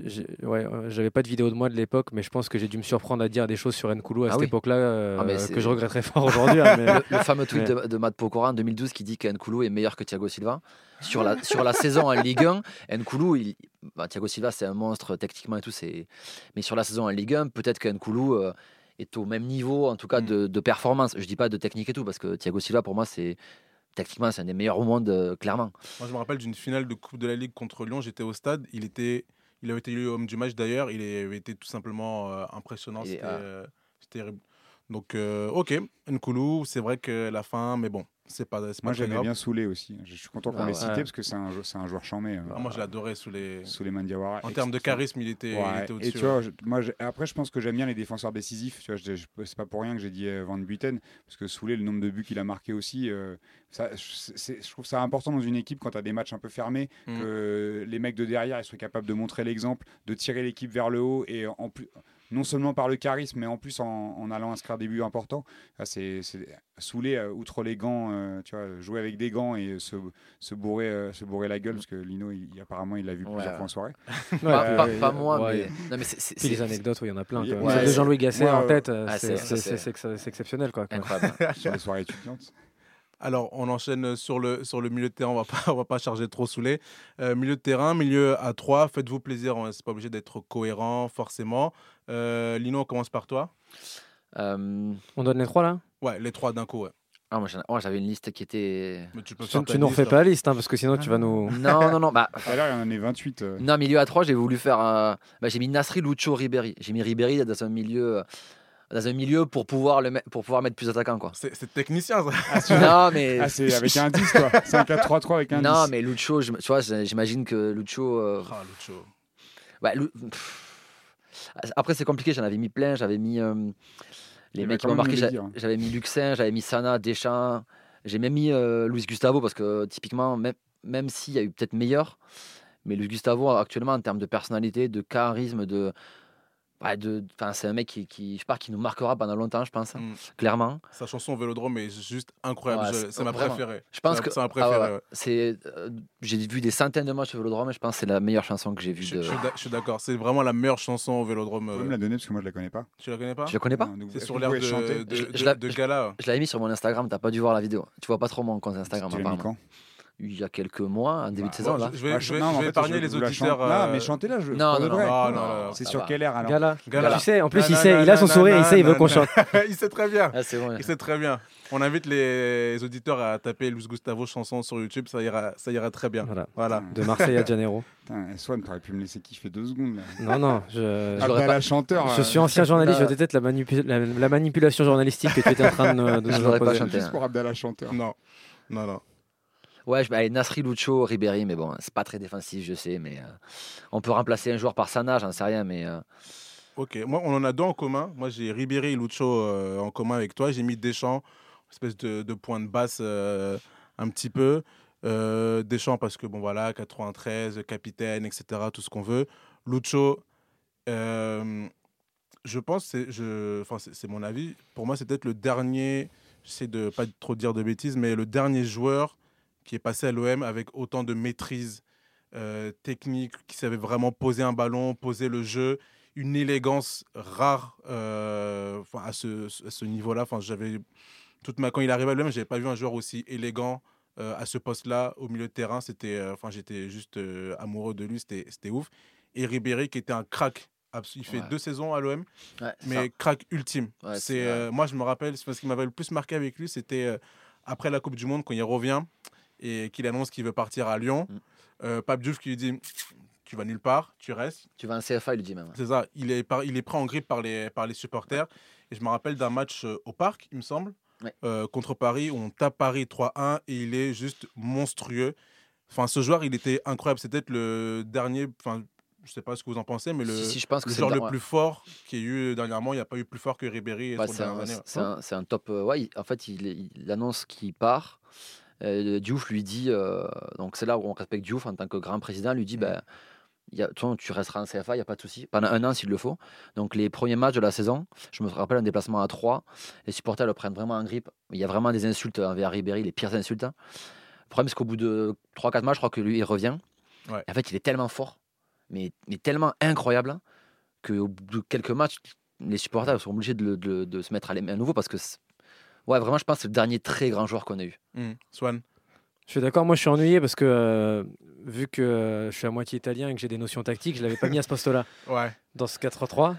J'avais pas de vidéo de moi de l'époque, mais je pense que j'ai dû me surprendre à dire des choses sur Nkoulou à cette époque-là que je regretterais fort aujourd'hui. Hein, mais...
le fameux tweet de Matt Pokora en 2012 qui dit qu'Nkoulou est meilleur que Thiago Silva. Sur la saison en Ligue 1, Nkoulou, Thiago Silva, c'est un monstre techniquement et tout. Mais sur la saison en Ligue 1, peut-être qu'Nkoulou est au même niveau, en tout cas, de performance. Je dis pas de technique et tout, parce que Thiago Silva, pour moi, techniquement, c'est un des meilleurs au monde, clairement.
Moi, je me rappelle d'une finale de Coupe de la Ligue contre Lyon. J'étais au stade. Il avait été élu homme du match d'ailleurs. Il avait été tout simplement impressionnant. C'était terrible. Donc, ok, Nkoulou, c'est vrai que la fin, mais bon, c'est pas
moi, j'aimais bien Soulé aussi. Je suis content qu'on l'ait cité parce que c'est un joueur charmé.
Moi, je l'adorais Soulé
Mandiawara.
En termes de charisme, il était au-dessus.
Et tu vois, après, je pense que j'aime bien les défenseurs décisifs. Tu vois, c'est pas pour rien que j'ai dit Van Buiten, parce que Soulé, le nombre de buts qu'il a marqué aussi, je trouve ça important dans une équipe quand tu as des matchs un peu fermés, que les mecs de derrière ils soient capables de montrer l'exemple, de tirer l'équipe vers le haut, et en plus, non seulement par le charisme, mais en plus en allant inscrire des buts importants. C'est Soulé, outre les gants, tu vois, jouer avec des gants et se bourrer la gueule, parce que Lino, apparemment, il l'a vu plusieurs fois en soirée.
Pas moi, mais... Non, mais
puis les anecdotes, il y en a plein.
Ouais,
de Jean-Louis Gasset en tête,
c'est
exceptionnel. Quoi.
Incroyable.
Sur les soirées étudiantes.
Alors, on enchaîne sur le milieu de terrain. On va pas charger trop Soulé. Milieu de terrain, milieu à 3. Faites-vous plaisir. C'est pas obligé d'être cohérent, forcément. Lino, on commence par toi.
On donne les 3 là ?
Ouais, les 3 d'un coup, ouais.
Ah, moi, j'avais une liste qui était...
Mais tu
nous refais pas la liste, hein, parce que sinon tu vas nous...
Non.
Bah, alors, il y en a 28.
Non, milieu à 3, j'ai voulu faire... j'ai mis Nasri, Lucho, Ribéry. J'ai mis Ribéry dans un milieu pour pouvoir mettre plus d'attaquants, quoi.
C'est technicien, ça.
Non, mais...
c'est avec un 10, quoi. C'est un 4-3-3 avec un 10.
Non, mais Lucho, tu vois, j'imagine que Lucho...
Lucho.
Ouais, après, c'est compliqué. J'en avais mis plein. J'avais mis les mecs qui m'ont marqué. J'avais mis Luxin, j'avais mis Sana, Deschamps. J'ai même mis Luis Gustavo parce que typiquement, même s'il y a eu peut-être meilleur, mais Luis Gustavo actuellement en termes de personnalité, de charisme, c'est un mec qui nous marquera pendant longtemps, je pense, clairement.
Sa chanson au Vélodrome est juste incroyable. C'est ma préférée.
Je pense que
c'est ma préférée.
J'ai vu des centaines de matchs au Vélodrome et je pense que c'est la meilleure chanson que j'ai vue.
Je suis d'accord. C'est vraiment la meilleure chanson au Vélodrome.
Vous pouvez me la donner parce que moi je la connais pas.
Tu la connais pas ?
Tu la connais pas ?
C'est sur l'air de Gala.
Je l'avais mis sur mon Instagram. T'as pas dû voir la vidéo. Tu vois pas trop mon compte Instagram.
Tu l'as mis quand ?
Il y a quelques mois, en début de saison. Là.
Je vais épargner les auditeurs.
Non, mais chantez-la.
Non.
C'est sur quel air alors ?
Gala. Tu sais, en plus, il a son sourire, il veut qu'on chante.
Il sait très bien.
C'est bon.
Il sait très bien. On invite les auditeurs à taper Luis Gustavo chanson sur YouTube, ça ira très bien. Voilà.
De Marseille à Janeiro.
Swan, t'aurais pu me laisser kiffer 2 secondes. Là.
Non,
Abdallah chanteur.
Je suis ancien journaliste, je déteste la manipulation journalistique que tu étais en train de nous
imposer.
Juste pour Abdallah chanteur.
Non.
Ouais, Nasri, Lucho, Ribéry, mais bon, c'est pas très défensif, je sais, mais on peut remplacer un joueur par Sana, j'en sais rien, mais...
Ok, moi, on en a 2 en commun. Moi, j'ai Ribéry et Lucho en commun avec toi. J'ai mis Deschamps, espèce de point de basse un petit peu. Deschamps parce que, 93, capitaine, etc., tout ce qu'on veut. Lucho, je pense, c'est mon avis, pour moi, c'est peut-être le dernier, j'essaie de pas trop dire de bêtises, mais le dernier joueur qui est passé à l'OM avec autant de maîtrise technique, qui savait vraiment poser un ballon, poser le jeu, une élégance rare à ce niveau-là. Quand il arrivait à l'OM, je n'avais pas vu un joueur aussi élégant à ce poste-là, au milieu de terrain. J'étais juste amoureux de lui, c'était ouf. Et Ribéry, qui était un crack. Il fait 2 saisons à l'OM, mais crack ultime. Moi, je me rappelle, ce qui m'avait le plus marqué avec lui, c'était après la Coupe du Monde, quand il revient et qu'il annonce qu'il veut partir à Lyon. Pape Diouf qui lui dit « Tu vas nulle part, tu restes. »
Tu vas en CFA, il lui dit même.
C'est ça. Il est pris en grippe par les supporters. Et je me rappelle d'un match au Parc, il me semble, contre Paris, où on tape Paris 3-1 et il est juste monstrueux. Enfin, ce joueur, il était incroyable. C'est peut-être le dernier... Je ne sais pas ce que vous en pensez, mais
je pense que
le joueur le plus fort qu'il y a eu dernièrement. Il n'y a pas eu plus fort que Ribéry.
C'est un top. En fait, il annonce qu'il part. Diouf lui dit, donc c'est là où on respecte Diouf en tant que grand président, lui dit tu resteras en CFA, il n'y a pas de souci, pendant 1 an s'il le faut. Donc les premiers matchs de la saison, je me rappelle un déplacement à 3, les supporters le prennent vraiment en grippe. Il y a vraiment des insultes envers Ribéry, les pires insultes. Le problème, c'est qu'au bout de 3-4 matchs, je crois que lui, il revient. Et en fait, il est tellement fort, mais tellement incroyable, qu'au bout de quelques matchs, les supporters sont obligés de se mettre à nouveau parce que vraiment, je pense que c'est le dernier très grand joueur qu'on a eu.
Swan.
Je suis d'accord, moi je suis ennuyé parce que vu que je suis à moitié italien et que j'ai des notions tactiques, je ne l'avais pas mis à ce poste-là. Dans ce 4-3,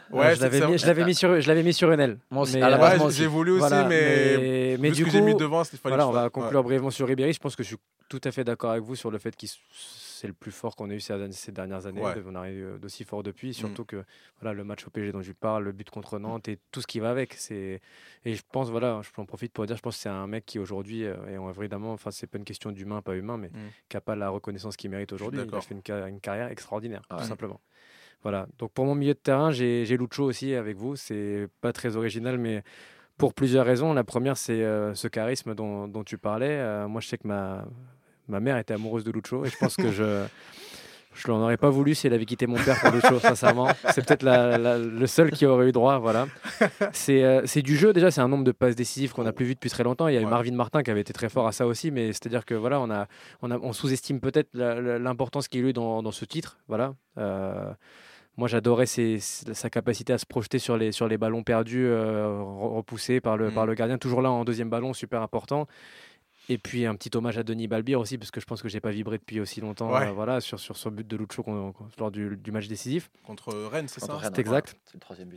je l'avais mis sur une aile.
Moi aussi,
j'ai voulu aussi, mais du coup, j'ai mis devant,
on va conclure brièvement sur Ribéry. Je pense que je suis tout à fait d'accord avec vous sur le fait qu'il c'est le plus fort qu'on a eu ces dernières années. On arrive d'aussi fort depuis, surtout que le match au PSG dont je parle, le but contre Nantes et tout ce qui va avec. Et je pense, je en profite pour dire, je pense que c'est un mec qui aujourd'hui, et évidemment, c'est pas une question d'humain, pas humain, mais qui n'a pas la reconnaissance qu'il mérite aujourd'hui. Il a fait une carrière extraordinaire, tout simplement. Voilà. Donc pour mon milieu de terrain, j'ai Lucho aussi avec vous. C'est pas très original, mais pour plusieurs raisons. La première, c'est ce charisme dont tu parlais. Moi, je sais que ma mère était amoureuse de Lucho et je pense que je l'en aurais pas voulu si elle avait quitté mon père pour Lucho, sincèrement. C'est peut-être le seul qui aurait eu droit. Voilà. C'est du jeu, déjà, c'est un nombre de passes décisives qu'on n'a plus vu depuis très longtemps. Il y a eu Marvin Martin qui avait été très fort à ça aussi, mais c'est-à-dire que on sous-estime peut-être l'importance qu'il a eu dans ce titre. Voilà. Moi, j'adorais sa capacité à se projeter sur les ballons perdus, repoussés par le gardien. Toujours là en deuxième ballon, super important. Et puis un petit hommage à Denis Balbir aussi, parce que je pense que j'ai pas vibré depuis aussi longtemps sur ce but de Lucho lors du match décisif.
Contre Rennes, c'est ça ?
C'est exact.
C'est le 3e but.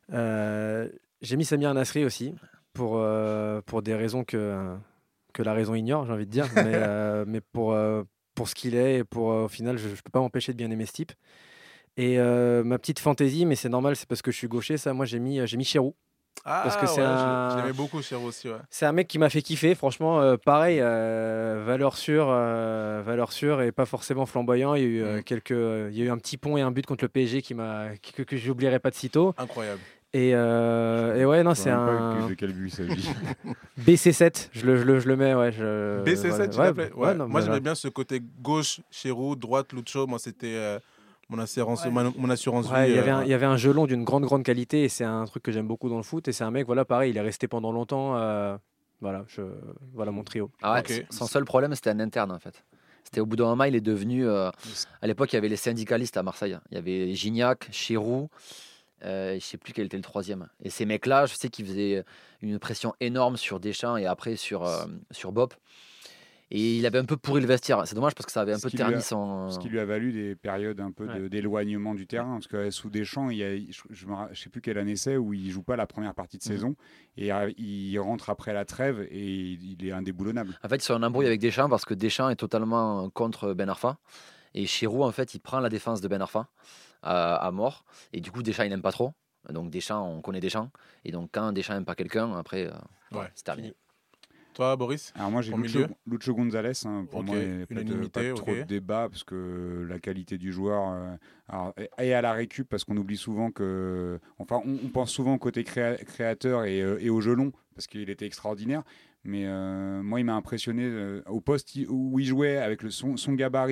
J'ai mis Samir Nasri aussi, pour des raisons que la raison ignore, j'ai envie de dire. mais pour ce qu'il est, et au final, je peux pas m'empêcher de bien aimer ce type. Et ma petite fantaisie, mais c'est normal, c'est parce que je suis gaucher, ça, moi j'ai mis Chirou. Parce que
je l'aimais beaucoup, Chirou aussi.
C'est un mec qui m'a fait kiffer, franchement. Pareil, valeur sûre et pas forcément flamboyant. Il y a eu il y a eu un petit pont et un but contre le PSG que j'oublierai pas de sitôt.
Incroyable.
Et non, c'est un.
De quel but il s'agit?
BC7, je le mets.
BC7, tu l'appelais? Moi, j'aimais bien ce côté gauche, Chirou, droite, Lucho. Moi, c'était. Mon assurance vie.
Il y avait un jeu long d'une grande qualité et c'est un truc que j'aime beaucoup dans le foot. Et c'est un mec, pareil, il est resté pendant longtemps. Voilà mon trio.
Son seul problème, c'était un interne en fait. C'était au bout d'un moment, il est devenu. À l'époque, il y avait les syndicalistes à Marseille. Il y avait Gignac, Chirou. Je ne sais plus quel était le 3e. Et ces mecs-là, je sais qu'ils faisaient une pression énorme sur Deschamps et après sur Bob. Et il avait un peu pourri le vestiaire. C'est dommage parce que ça avait un peu terni son.
Ce qui lui a valu des périodes un peu d'éloignement du terrain. Parce que sous Deschamps, je ne sais plus quelle année c'est, où il ne joue pas la première partie de saison. Et il rentre après la trêve et il est indéboulonnable.
En fait, ils sont en embrouille avec Deschamps parce que Deschamps est totalement contre Ben Arfa. Et Chirou, en fait, il prend la défense de Ben Arfa à mort. Et du coup, Deschamps, il n'aime pas trop. Donc Deschamps, on connaît Deschamps. Et donc quand Deschamps n'aime pas quelqu'un, après, c'est terminé.
Toi, Boris?
Alors moi, j'ai Lucho González. Pour moi, il n'y a pas trop de débat parce que la qualité du joueur et à la récup, parce qu'on oublie souvent que... Enfin, on pense souvent au côté créateur et au jeu long, parce qu'il était extraordinaire. Mais moi, il m'a impressionné au poste où il jouait, avec son gabarit,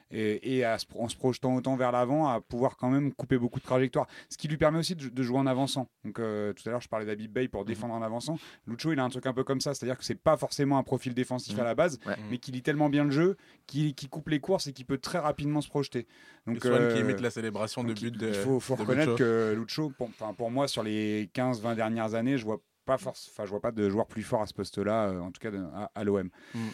en se projetant autant vers l'avant, à pouvoir quand même couper beaucoup de trajectoires. Ce qui lui permet aussi de jouer en avançant. Donc tout à l'heure, je parlais d'Habib Beye pour défendre en avançant. Lucho, il a un truc un peu comme ça, c'est-à-dire que c'est pas forcément un profil défensif à la base, mais qui lit tellement bien le jeu, qui coupe les courses et qui peut très rapidement se projeter. Donc
Swan qui imite la célébration de but de.
Il faut reconnaître
Lucho.
que Lucho, pour moi, sur les 15-20 dernières années, je vois pas de joueur plus fort à ce poste-là, en tout cas à l'OM.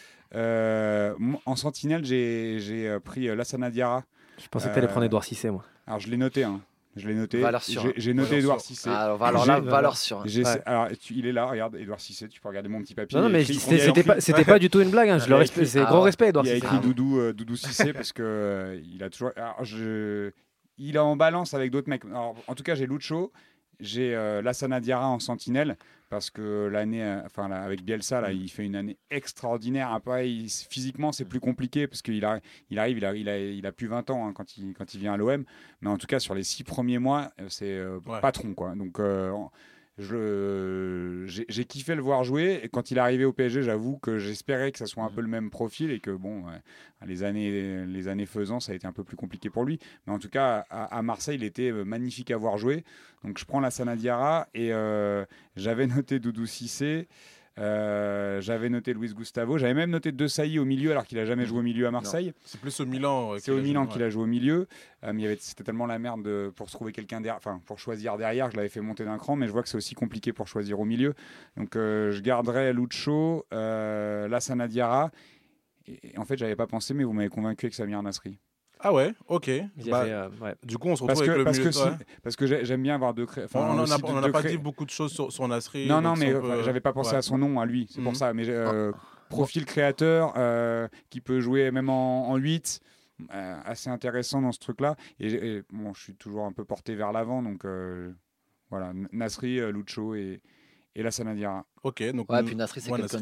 En sentinelle, j'ai pris Lassana Diarra.
Je pensais que tu allais prendre Edouard Cissé, moi.
Alors je l'ai noté.
Valeur sûre.
J'ai noté Edouard Cissé.
Alors là, valeur sûre.
Alors, il est là, regarde, Edouard Cissé, tu peux regarder mon petit papier.
Non, mais c'était pas du tout une blague. Hein. C'est grand respect, Edouard Cissé.
Il y a écrit Doudou Cissé parce que il a toujours. Il est en balance avec d'autres mecs. Alors, en tout cas, j'ai Lucho, j'ai Lassana Diarra en sentinelle parce que l'année, avec Bielsa, là, il fait une année extraordinaire. Après, physiquement, c'est plus compliqué parce qu'il arrive, il a plus 20 ans hein, quand il vient à l'OM. Mais en tout cas, sur les 6 premiers mois, c'est patron, quoi. Donc, j'ai kiffé le voir jouer. Et quand il est arrivé au PSG, j'avoue que j'espérais que ça soit un peu le même profil et que les années faisant, ça a été un peu plus compliqué pour lui. Mais en tout cas, à Marseille, il était magnifique à voir jouer. Donc je prends Lassana Diarra et j'avais noté Doudou Cissé. J'avais noté Luis Gustavo, j'avais même noté De Sailly au milieu alors qu'il a jamais joué au milieu à Marseille.
Non. C'est plus au Milan.
C'est au Milan qu'il a joué au milieu. C'était tellement la merde pour trouver quelqu'un pour choisir derrière, je l'avais fait monter d'un cran, mais je vois que c'est aussi compliqué pour choisir au milieu. Donc je garderai Lucho, Lassana Diarra. Et en fait, j'avais pas pensé, mais vous m'avez convaincu avec Samir Nasri.
Ah ouais, ok. Du coup, on se retrouve avec le milieu.
Parce que j'aime bien avoir deux
on n'en a pas dit beaucoup de choses sur Nasri.
Non, mais j'avais pas pensé à son nom, à lui. C'est pour ça. Mais profil créateur, qui peut jouer même en 8, assez intéressant dans ce truc-là. Et bon, je suis toujours un peu porté vers l'avant. Donc voilà, Nasri, Lucho et Lassana Diarra.
Ok, donc.
Ouais, puis Nasri, c'est quelqu'un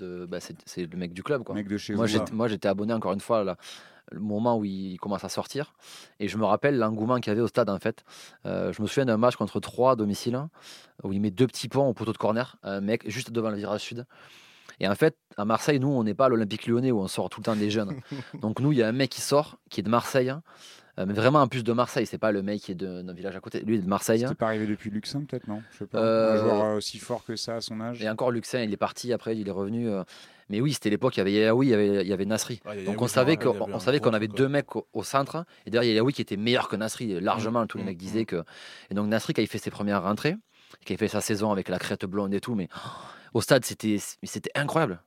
c'est le mec du club, quoi.
Mec de chez
moi, j'étais abonné encore une fois là. Le moment où il commence à sortir. Et je me rappelle l'engouement qu'il y avait au stade, en fait. Je me souviens d'un match contre 3 à domicile, où il met 2 petits ponts au poteau de corner, un mec juste devant le virage sud. Et en fait, à Marseille, nous, on n'est pas à l'Olympique Lyonnais où on sort tout le temps des jeunes. Donc nous, il y a un mec qui sort, qui est de Marseille, mais vraiment en plus de Marseille, c'est pas le mec qui est d'un village à côté. Lui, il est de Marseille.
C'est pas arrivé depuis Luxin, peut-être, non? Je sais pas. Un joueur aussi fort que ça à son âge.
Et encore Luxin, il est parti, après, il est revenu. Mais oui, c'était l'époque, il y avait Yaoui, il y avait Nasri. Donc on savait qu'on avait 2 mecs au centre. Et d'ailleurs, il y a Yaoui qui était meilleur que Nasri, largement. Tous les mecs disaient que. Et donc Nasri, quand il fait ses premières rentrées, qui a fait sa saison avec la crête blonde et tout, mais au stade, c'était incroyable.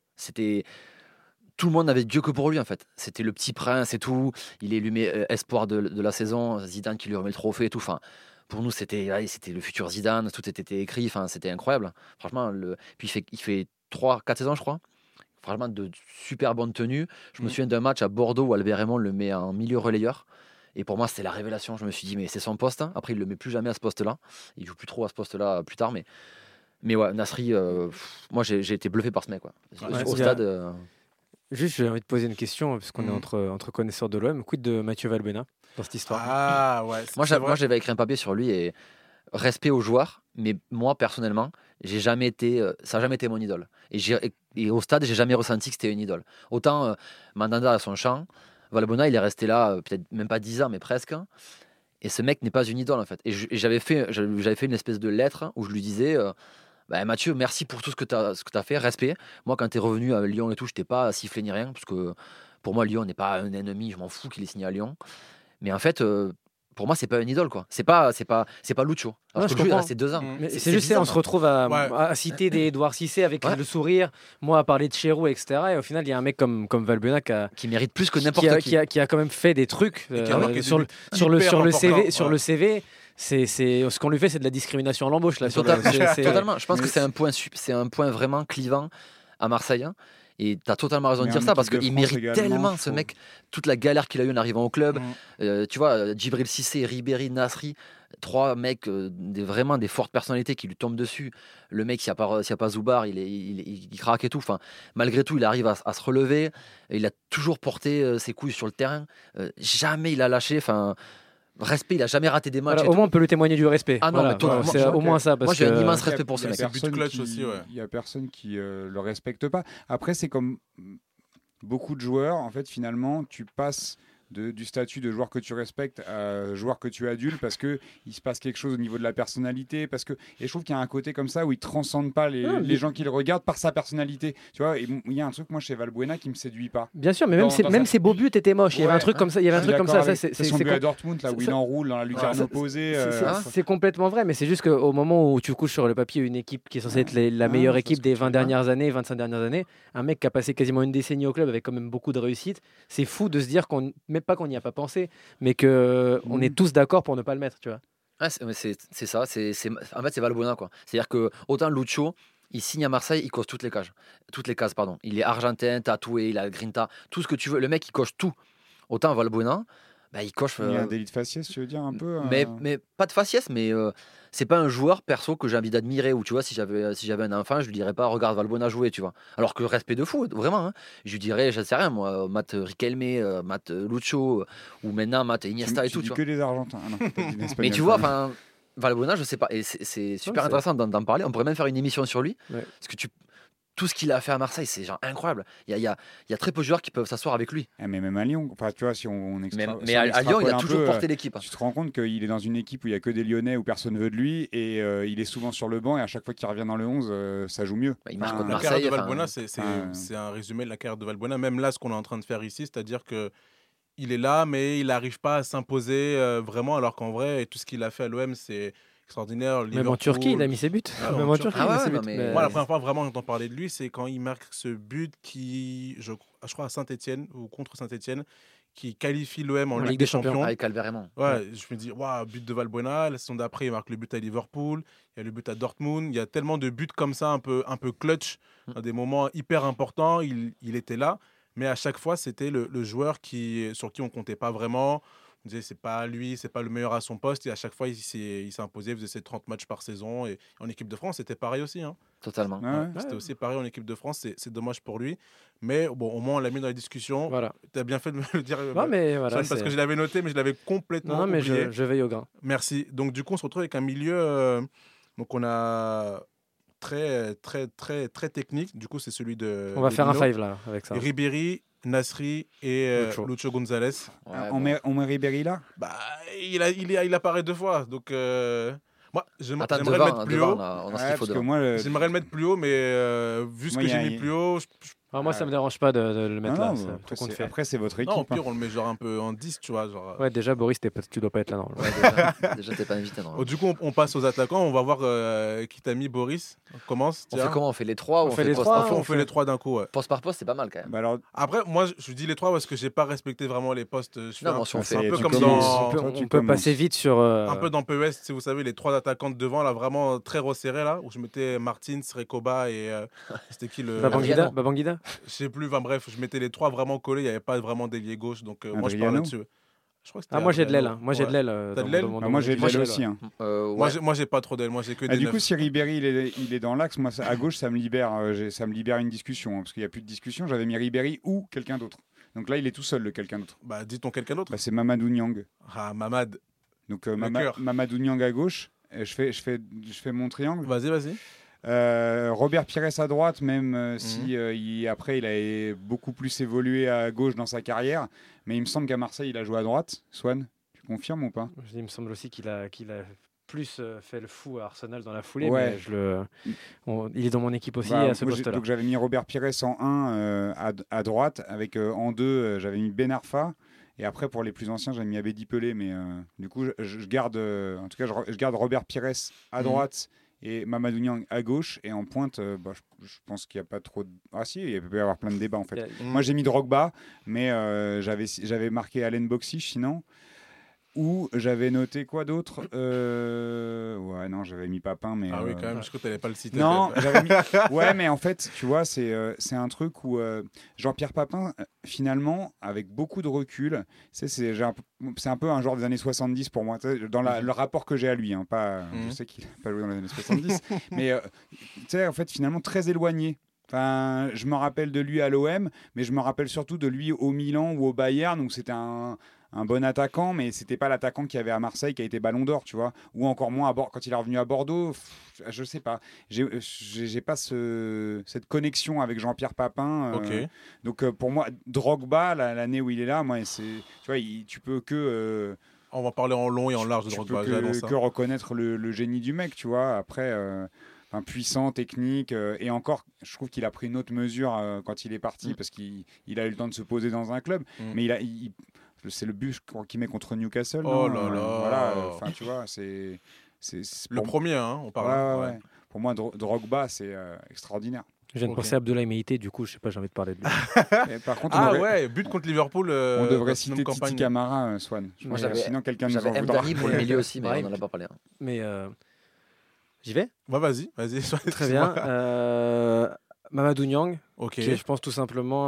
Tout le monde n'avait Dieu que pour lui, en fait. C'était le petit prince et tout. Il est élu espoir de la saison. Zidane qui lui remet le trophée et tout. Enfin, pour nous, c'était le futur Zidane. Tout était écrit. Enfin, c'était incroyable. Franchement, puis il fait 3-4 saisons, je crois. Franchement, de super bonnes tenues. Je me souviens d'un match à Bordeaux où Albert Raymond le met en milieu relayeur. Et pour moi, c'était la révélation. Je me suis dit, mais c'est son poste. Hein. Après, il ne le met plus jamais à ce poste-là. Il joue plus trop à ce poste-là plus tard. Mais ouais, Nasri, moi, j'ai été bluffé par ce mec. Quoi. Au stade.
Juste, j'ai envie de poser une question, parce qu'on est entre connaisseurs de l'OM. Quid de Mathieu Valbuena dans cette histoire?
Ah ouais.
Moi, j'avais écrit un papier sur lui et respect aux joueurs, mais moi, personnellement, ça n'a jamais été mon idole. Et au stade, j'ai jamais ressenti que c'était une idole. Autant Mandanda a son champ, Valbuena, il est resté là, peut-être même pas 10 ans, mais presque. Et ce mec n'est pas une idole, en fait. Et j'avais fait une espèce de lettre où je lui disais. Mathieu, merci pour tout ce que tu as fait, respect. Moi, quand tu es revenu à Lyon et tout, je t'ai pas sifflé ni rien, parce que pour moi, Lyon n'est pas un ennemi, je m'en fous qu'il ait signé à Lyon. Mais en fait, pour moi, c'est pas une idole, quoi. C'est pas Lucho. Alors que lui, il est resté 2 ans.
Mais c'est juste, on se retrouve à citer des Edouard Cissé avec le sourire, moi à parler de Chérou, etc. Et au final, il y a un mec comme Valbuena
qui mérite plus que n'importe
qui a quand même fait des trucs sur le CV. C'est ce qu'on lui fait, c'est de la discrimination à l'embauche là.
Totalement. Je pense que c'est un point vraiment clivant à Marseille. Et tu as totalement raison de dire ça parce qu'il mérite tellement ce mec, toute la galère qu'il a eu en arrivant au club. Tu vois, Djibril Cissé, Ribéry, Nasri, 3 mecs vraiment des fortes personnalités qui lui tombent dessus. Le mec, s'il n'y a pas Zoubar, il craque et tout. Enfin, malgré tout, il arrive à se relever. Il a toujours porté ses couilles sur le terrain. Jamais il a lâché. Enfin. Respect, il a jamais raté des matchs.
Au moins, on peut lui témoigner du respect.
Ah non,
c'est au moins ça.
Moi, j'ai un immense respect pour ce mec.
Il y a personne qui le respecte pas. Après, c'est comme beaucoup de joueurs. En fait, finalement, tu passes du statut de joueur que tu respectes à joueur que tu adules parce qu'il se passe quelque chose au niveau de la personnalité. Et je trouve qu'il y a un côté comme ça où il ne transcende pas les gens qui le regardent par sa personnalité. Tu vois, il y a un truc, moi, chez Valbuena qui ne me séduit pas.
Bien sûr, mais même ses beaux buts étaient moches. Il y avait un truc comme ça. Il y avait un truc comme ça.
C'est son but à Dortmund, là où il enroule dans la lucarne opposée.
C'est complètement vrai, mais c'est juste qu'au moment où tu couches sur le papier une équipe qui est censée être la meilleure équipe des 20 dernières années, 25 dernières années, un mec qui a passé quasiment une décennie au club avec quand même beaucoup de réussite, c'est fou de se dire même pas qu'on n'y a pas pensé, mais qu'on est tous d'accord pour ne pas le mettre, tu vois.
Ah, c'est ça, en fait c'est Valbuena quoi. C'est-à-dire que autant Lucho, il signe à Marseille, il coche toutes les cases pardon. Il est argentin, tatoué, il a le grinta, tout ce que tu veux. Le mec il coche tout. Autant Valbuena, il coche.
Il y a un délit de faciès, tu veux dire un peu.
Mais pas de faciès, mais c'est pas un joueur perso que j'ai envie d'admirer. Ou tu vois, si j'avais un enfant, je lui dirais pas regarde Valbuena jouer, tu vois. Alors que respect de fou, vraiment. Hein. Je lui dirais, je sais rien, moi, Matt Riquelme, Matt Lucho, ou maintenant Matt Iniesta et tout.
Tu dis
vois.
que des Argentins. Ah non,
mais tu vois, enfin, Valbuena, je sais pas. Et c'est super intéressant d'en parler. On pourrait même faire une émission sur lui, parce que tout ce qu'il a fait à Marseille, c'est genre incroyable. Il y a très peu de joueurs qui peuvent s'asseoir avec lui.
Mais même à Lyon, enfin, tu vois, si on
mais à Lyon, il a toujours porté l'équipe.
Tu te rends compte qu'il est dans une équipe où il n'y a que des Lyonnais, où personne ne veut de lui, et il est souvent sur le banc, et à chaque fois qu'il revient dans le 11, ça joue mieux.
Il marche contre
La
Marseille.
carrière de Valbuena, c'est un résumé de la carrière de Valbuena. Même là, ce qu'on est en train de faire ici, c'est-à-dire que il est là, mais il n'arrive pas à s'imposer vraiment, alors qu'en vrai, tout ce qu'il a fait à l'OM, c'est extraordinaire.
Même en Turquie, il a mis ses buts. Même en Turquie, il a mis ses buts.
Moi, la première fois vraiment j'entends parler de lui, c'est quand il marque ce but qui, je crois, à Saint-Etienne ou contre Saint-Etienne, qui qualifie l'OM en Ligue des Champions.
Avec Calvert-Raymond.
Ouais, je me dis, waouh, but de Valbuena. La saison d'après, il marque le but à Liverpool. Il y a le but à Dortmund. Il y a tellement de buts comme ça, un peu clutch, dans des moments hyper importants. Il était là. Mais à chaque fois, c'était le joueur sur qui on ne comptait pas vraiment. On disait, c'est pas lui, c'est pas le meilleur à son poste. Et à chaque fois, il s'est imposé, il faisait ses 30 matchs par saison. Et en équipe de France, c'était pareil aussi. Hein.
Totalement.
C'était aussi pareil en équipe de France. C'est dommage pour lui. Mais bon, au moins, on l'a mis dans la discussion.
Voilà.
Tu as bien fait de me le dire.
Non, mais voilà,
parce que je l'avais noté, mais je l'avais complètement
mais
oublié.
je veille au grain.
Merci. Donc, du coup, on se retrouve avec un milieu. Donc, on a très, très, très, très technique. Du coup, c'est celui de.
On va faire un five là, avec ça.
Ribéry, Nasri et Lucho González.
On met Ribéry là.
Il apparaît deux fois. Donc, moi, j'aimerais le mettre plus haut. J'aimerais le mettre plus haut, mais vu ce que j'ai mis plus haut,
moi, ça me dérange pas de le mettre là.
Après, c'est votre équipe.
Non, au pire, on le met genre un peu en 10, tu vois. Genre...
Ouais, déjà, Boris, tu dois pas être là. Non.
Déjà, t'es pas invité. Non.
Du coup, on passe aux attaquants. On va voir qui t'a mis, Boris. On commence.
On fait comment? On fait les trois?
On fait les trois.
On fait les trois d'un coup. Ouais.
Poste par poste, c'est pas mal quand même.
Alors...
Après, moi, je dis les trois parce que j'ai pas respecté vraiment les postes.
On peut passer vite sur.
Un peu dans PES, si vous savez, les trois attaquants de devant, là, vraiment très resserrés, là, où je mettais Martins, Recoba et. C'était qui le.
Babangida.
Je sais plus, bref, je mettais les trois vraiment collés, il n'y avait pas vraiment d'ailier gauche, donc moi je parle là-dessus.
Moi j'ai de l'aile. Moi j'ai de l'aile.
T'as de l'aile?
Moi j'ai de l'aile aussi.
Moi j'ai pas trop d'aile, moi j'ai que des
Du coup, si Ribéry il est dans l'axe, moi à gauche ça me libère une discussion, parce qu'il n'y a plus de discussion. J'avais mis Ribéry ou quelqu'un d'autre. Donc là il est tout seul, le quelqu'un d'autre.
Bah dis ton quelqu'un d'autre.
C'est Mamadou Niang.
Ah Mamad.
Donc Mamadou Niang à gauche. Je fais mon triangle.
Vas-y.
Robert Pires à droite, même si après il a beaucoup plus évolué à gauche dans sa carrière, mais il me semble qu'à Marseille il a joué à droite. Swan, tu confirmes ou pas?
Il me semble aussi qu'il a plus fait le fou à Arsenal dans la foulée,
ouais.
Mais il est dans mon équipe aussi à ce poste-là.
Donc j'avais mis Robert Pires en 1 à droite, avec en 2 j'avais mis Ben Arfa. Et après, pour les plus anciens, j'avais mis Abedi Pelé, mais du coup, je garde Robert Pires à droite et Mamadou Niang à gauche. Et en pointe, je pense qu'il n'y a pas trop de... Ah si, il peut y avoir plein de débats, en fait. Moi, j'ai mis Drogba, mais j'avais marqué Allen Boxish, sinon. Ou j'avais noté quoi d'autre? Ouais, non, j'avais mis Papin, mais...
Ah oui, quand même, je crois que tu n'allais pas le citer.
Non, j'avais mis... Ouais, mais en fait, tu vois, c'est un truc où Jean-Pierre Papin, finalement, avec beaucoup de recul, c'est un peu un joueur des années 70 pour moi, dans le rapport que j'ai à lui. Hein, je sais qu'il n'a pas joué dans les années 70, mais tu sais, en fait, finalement, très éloigné. Enfin, je me rappelle de lui à l'OM, mais je me rappelle surtout de lui au Milan ou au Bayern, donc c'était un un bon attaquant, mais c'était pas l'attaquant qu'il y avait à Marseille qui a été Ballon d'Or, tu vois. Ou encore moins quand il est revenu à Bordeaux, je sais pas. J'ai pas cette connexion avec Jean-Pierre Papin.
Ok.
Donc pour moi, Drogba, l'année où il est là, moi, tu vois, tu peux que
On va parler en long et en large de
tu
Drogba.
peux
j'annonce ça.
que reconnaître le génie du mec, tu vois. Après, puissant, technique, et encore, je trouve qu'il a pris une autre mesure quand il est parti parce qu'il a eu le temps de se poser dans un club. Mais c'est le but qu'il met contre Newcastle.
Oh
non
là là.
Voilà, tu vois, c'est
Le premier, hein, on parle.
ouais. Pour moi, Drogba, c'est extraordinaire.
Je viens de
Ok.
penser à Abdoulaye Meïté, du coup, je sais pas, j'ai envie de parler de lui.
Et par contre,
Ah ouais, but contre Liverpool.
on devrait
dans
citer
une
Titi
campagne.
Camara, Swan.
Moi,
Sinon, quelqu'un nous en
J'avais
voudra.
Mdani pour le milieu aussi, mais
Ouais.
on n'en a pas parlé.
Mais j'y vais.
Ouais, vas-y.
Très bien. Mamadou Niang,
Ok.
qui est, je pense tout simplement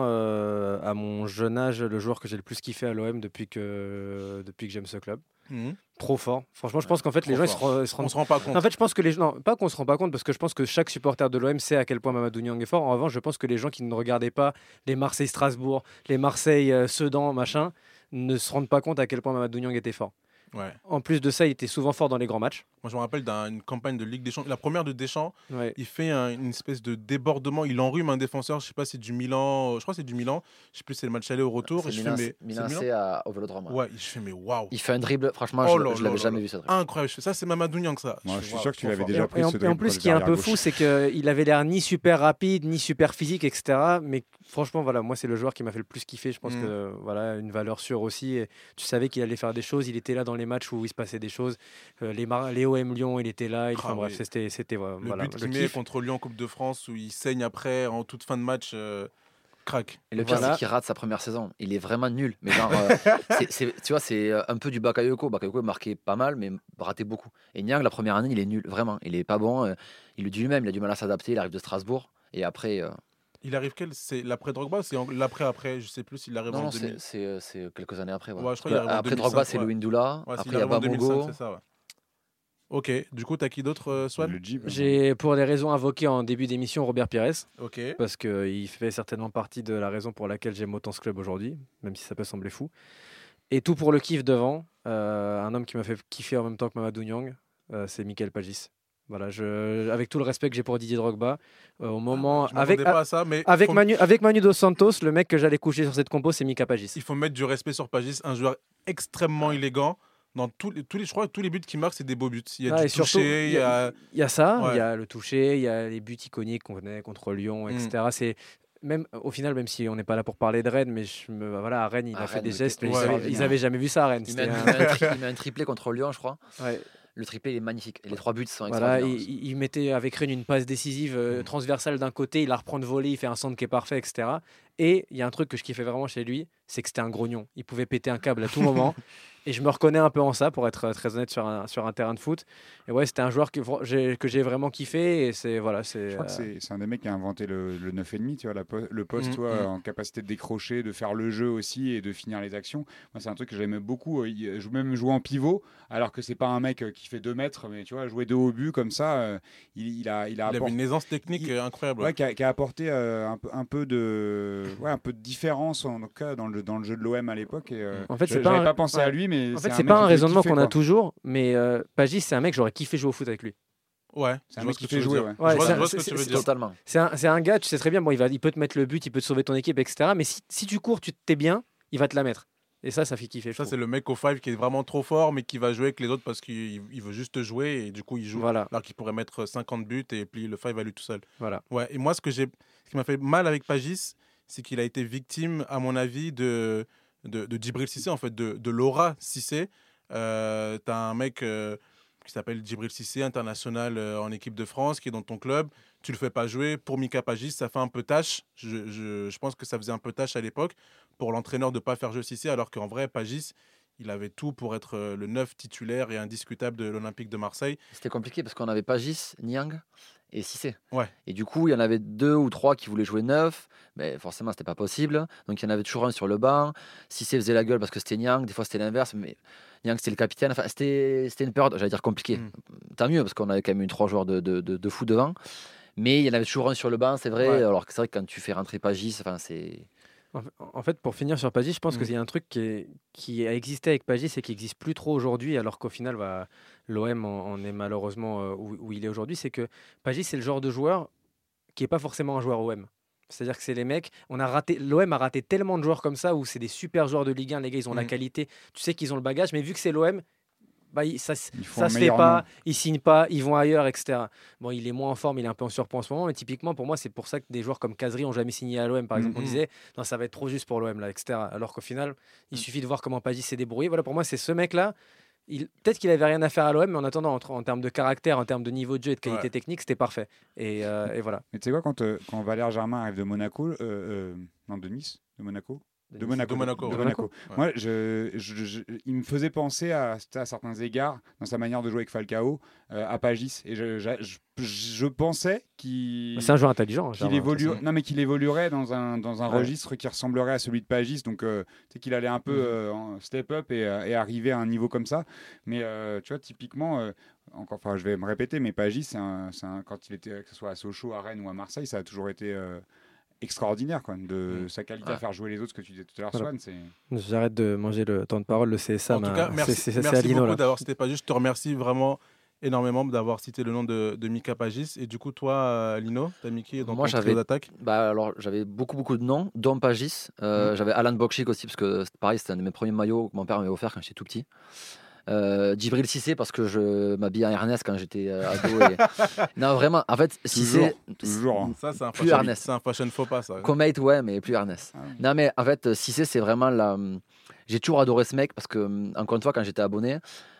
à mon jeune âge le joueur que j'ai le plus kiffé à l'OM depuis que j'aime ce club.
Mhm.
Trop fort. Franchement, je pense qu'en fait les
Trop
gens ils se
On
rendent.
se rend pas compte.
En fait, je pense que les gens, non, pas qu'on se rend pas compte, parce que je pense que chaque supporter de l'OM sait à quel point Mamadou Niang est fort. En revanche, je pense que les gens qui ne regardaient pas les Marseille-Strasbourg, les Marseille-Sedan, machin, ne se rendent pas compte à quel point Mamadou Niang était fort.
Ouais.
En plus de ça, il était souvent fort dans les grands matchs.
Moi, je me rappelle d'une campagne de Ligue des Champions. La première de Deschamps,
Ouais.
il fait une espèce de débordement. Il enrhume un défenseur. Je sais pas, c'est du Milan. Je crois que c'est du Milan. Je sais plus, c'est le match aller au retour.
C'est
Et je
Milan,
fais, mais
Milan
c'est
C au Vélodrome.
Ouais, je fais, mais waouh.
Il fait un dribble, franchement,
Oh
je
là
l'avais
là
jamais
là.
vu ce dribble.
Incroyable. Ça, c'est Mamadou Niang, ça.
Moi, je
fais,
suis
waouh,
sûr que tu
trop
l'avais
fort.
déjà pris ce
Et en
dribble
plus,
pour
ce qui est un
le
peu
arrière
fou,
gauche.
c'est qu'il avait l'air ni super rapide, ni super physique, etc. Mais franchement, voilà, moi, c'est le joueur qui m'a fait le plus kiffer. Je pense que voilà, une valeur sûre aussi. Et tu savais qu'il allait faire des choses. Il était là dans les matchs où il se passait des choses. Les OM Lyon, il était là. Enfin, bref,
oui.
c'était
Le
voilà,
but
le
qu'il met
kiff.
contre Lyon en Coupe de France où il saigne après en toute fin de match, crack.
Et le pire,
Voilà.
c'est qu'il rate sa première saison. Il est vraiment nul. Mais genre, tu vois, c'est un peu du Bakayoko. Bakayoko marquait pas mal, mais ratait beaucoup. Et Niang, la première année, il est nul, vraiment. Il est pas bon. Il le dit lui-même, il a du mal à s'adapter. Il arrive de Strasbourg. Et après.
Il arrive c'est l'après Drogba ou c'est l'après je sais plus s'il arrive
Non,
en 2000.
c'est quelques années après.
Ouais, je
Parce
crois qu'il
que
arrive en
après
2005,
Drogba, c'est
ouais.
Louindoula.
Ouais,
Après,
s'il
il y a
arrive en 2005,
Bamogo.
c'est ça, ouais. Ok, du coup, t'as qui d'autre, Swan?
Le Jeep.
J'ai, pour des raisons invoquées en début d'émission, Robert Pires,
Ok.
parce qu'il fait certainement partie de la raison pour laquelle j'aime autant ce club aujourd'hui, même si ça peut sembler fou. Et tout pour le kiff devant, un homme qui m'a fait kiffer en même temps que Mamadou Niang, c'est Michael Pagis. Voilà, avec tout le respect que j'ai pour Didier Drogba, au moment,
Je m'attendais pas à ça, mais
avec
faut-
Manu Dos Santos, le mec que j'allais coucher sur cette compo, c'est Mika Pagis.
il faut mettre du respect sur Pagis, un joueur extrêmement élégant. Dans je crois que tous les buts qu'il marque, c'est des beaux buts. Il y a
Ah,
du
et surtout,
toucher, il y a...
il y a ça,
Ouais.
il y a le toucher, il y a les buts iconiques qu'on connaît contre Lyon, etc. C'est même au final, même si on n'est pas là pour parler de Rennes, mais voilà, à Rennes, il
À
a fait
Rennes,
des
il
gestes,
était
mais
extraordinaire.
ils avaient jamais vu ça à Rennes.
Il met
C'était
il met un triplé contre Lyon, je crois.
ouais.
Le triplé, il est magnifique. Et les 3 buts sont
Voilà,
extraordinaires. aussi.
il mettait avec Rennes une passe décisive transversale d'un côté, il la reprend de volée, il fait un centre qui est parfait, etc. Et il y a un truc que je kiffais vraiment chez lui, c'est que c'était un grognon. Il pouvait péter un câble à tout moment. Et je me reconnais un peu en ça, pour être très honnête, sur un terrain de foot. Et ouais, c'était un joueur que j'ai vraiment kiffé. Et c'est voilà,
Je crois que c'est un des mecs qui a inventé le 9,5, tu vois, le poste, tu vois, en capacité de décrocher, de faire le jeu aussi et de finir les actions. Moi, c'est un truc que j'aimais beaucoup. Même jouer en pivot, alors que c'est pas un mec qui fait 2 mètres, mais tu vois, jouer de haut but comme ça, il
avait
apporté.
une aisance technique incroyable.
Ouais, qui a apporté un peu de différence en tout cas dans le jeu de l'OM à l'époque. Et,
En fait,
je n'avais pas pensé à lui, mais
En fait,
un
c'est
mec
pas
qui
un
fait
raisonnement
kiffer,
qu'on a
quoi.
toujours, mais Pagis, c'est un mec, j'aurais kiffé jouer au foot avec lui.
Ouais,
C'est un
je vois
mec
ce
qui
que tu
fait
veux
jouer,
dire.
ouais.
Ouais,
Je vois
c'est
ce que tu veux
c'est-
dire.
Totalement.
C'est un gars, tu sais très bien, bon, il peut te mettre le but, il peut te sauver ton équipe, etc. Mais si tu cours, tu t'es bien, il va te la mettre. Et ça fait kiffer. je
Ça,
trouve.
c'est le mec au 5 qui est vraiment trop fort, mais qui va jouer avec les autres parce qu'il veut juste jouer et du coup, il joue.
Voilà.
Alors qu'il pourrait mettre 50 buts et puis le 5 va lui tout seul.
Voilà.
Ouais, et moi, ce qui m'a fait mal avec Pagis, c'est qu'il a été victime, à mon avis, de Djibril Cissé, en fait, de Laura Cissé. T'as un mec qui s'appelle Djibril Cissé, international en équipe de France, qui est dans ton club. Tu le fais pas jouer. Pour Mika Pagis, ça fait un peu tâche. Je pense que ça faisait un peu tâche à l'époque pour l'entraîneur de ne pas faire jouer Cissé, alors qu'en vrai, Pagis, il avait tout pour être le 9 titulaire et indiscutable de l'Olympique de Marseille.
C'était compliqué parce qu'on avait Pagis, Niang et Cissé.
Ouais.
Et du coup, il y en avait 2 ou 3 qui voulaient jouer 9, mais forcément, c'était pas possible. Donc, il y en avait toujours un sur le banc. Cissé faisait la gueule parce que c'était Niang, des fois, c'était l'inverse, mais Niang, c'était le capitaine. Enfin, c'était une période, j'allais dire, compliquée. Tant mieux parce qu'on avait quand même eu 3 joueurs de fou devant. Mais il y en avait toujours un sur le banc, c'est vrai.
Ouais.
Alors que c'est vrai que quand tu fais rentrer Pagis, enfin, c'est.
En fait, pour finir sur Pagis, je pense qu'il y a un truc qui a existé avec Pagis et qui n'existe plus trop aujourd'hui, alors qu'au final, l'OM en est malheureusement où il est aujourd'hui. C'est que Pagis, c'est le genre de joueur qui n'est pas forcément un joueur OM. C'est-à-dire que c'est les mecs, l'OM a raté tellement de joueurs comme ça, où c'est des super joueurs de Ligue 1, les gars, ils ont la qualité, tu sais qu'ils ont le bagage, mais vu que c'est l'OM, ça se fait pas, ils signent pas, ils vont ailleurs, etc. Bon, il est moins en forme, il est un peu en surpoids en ce moment, mais typiquement pour moi, c'est pour ça que des joueurs comme Kazri ont jamais signé à l'OM, par exemple. On disait, non, ça va être trop juste pour l'OM, là, etc. Alors qu'au final, il suffit de voir comment Pagis s'est débrouillé. Voilà, pour moi, c'est ce mec-là. Peut-être qu'il avait rien à faire à l'OM, mais en attendant, en termes de caractère, en termes de niveau de jeu et de qualité technique, c'était parfait. Et voilà.
Mais tu sais quoi, quand Valère Germain arrive de Monaco, non, de Nice, de Monaco. De Monaco.
Ouais.
Moi, il me faisait penser à certains égards, dans sa manière de jouer avec Falcao, à Pagis. Et je pensais qu'il.
C'est un joueur intelligent.
Qu'il évoluerait dans un registre qui ressemblerait à celui de Pagis. Donc, tu sais qu'il allait un peu step up et arriver à un niveau comme ça. Mais tu vois, typiquement, je vais me répéter, mais Pagis, quand il était, que ce soit à Sochaux, à Rennes ou à Marseille, ça a toujours été. Extraordinaire de sa qualité à faire jouer les autres, ce que tu disais tout à l'heure, Swan.
J'arrête de manger le temps de parole, le CSA.
En tout cas, merci beaucoup d'avoir cité Pagis. Je te remercie vraiment énormément d'avoir cité le nom de Mika Pagis. Et du coup, toi, Lino, t'as mis qui dans ton trio d'attaque?
Alors, j'avais beaucoup de noms, dont Pagis. J'avais Alan Bokchik aussi, parce que pareil, c'était un de mes premiers maillots que mon père m'avait offert quand j'étais tout petit. Djibril Cissé, parce que je m'habillais en Ernest quand j'étais ado. Non, vraiment, en fait, Cissé.
Toujours.
Ça, c'est un fashion faux pas, ça.
Comate, ouais, mais plus Ernest. Non, mais en fait, Cissé, c'est vraiment la. J'ai toujours adoré ce mec, parce que, encore une fois, quand j'étais abonné,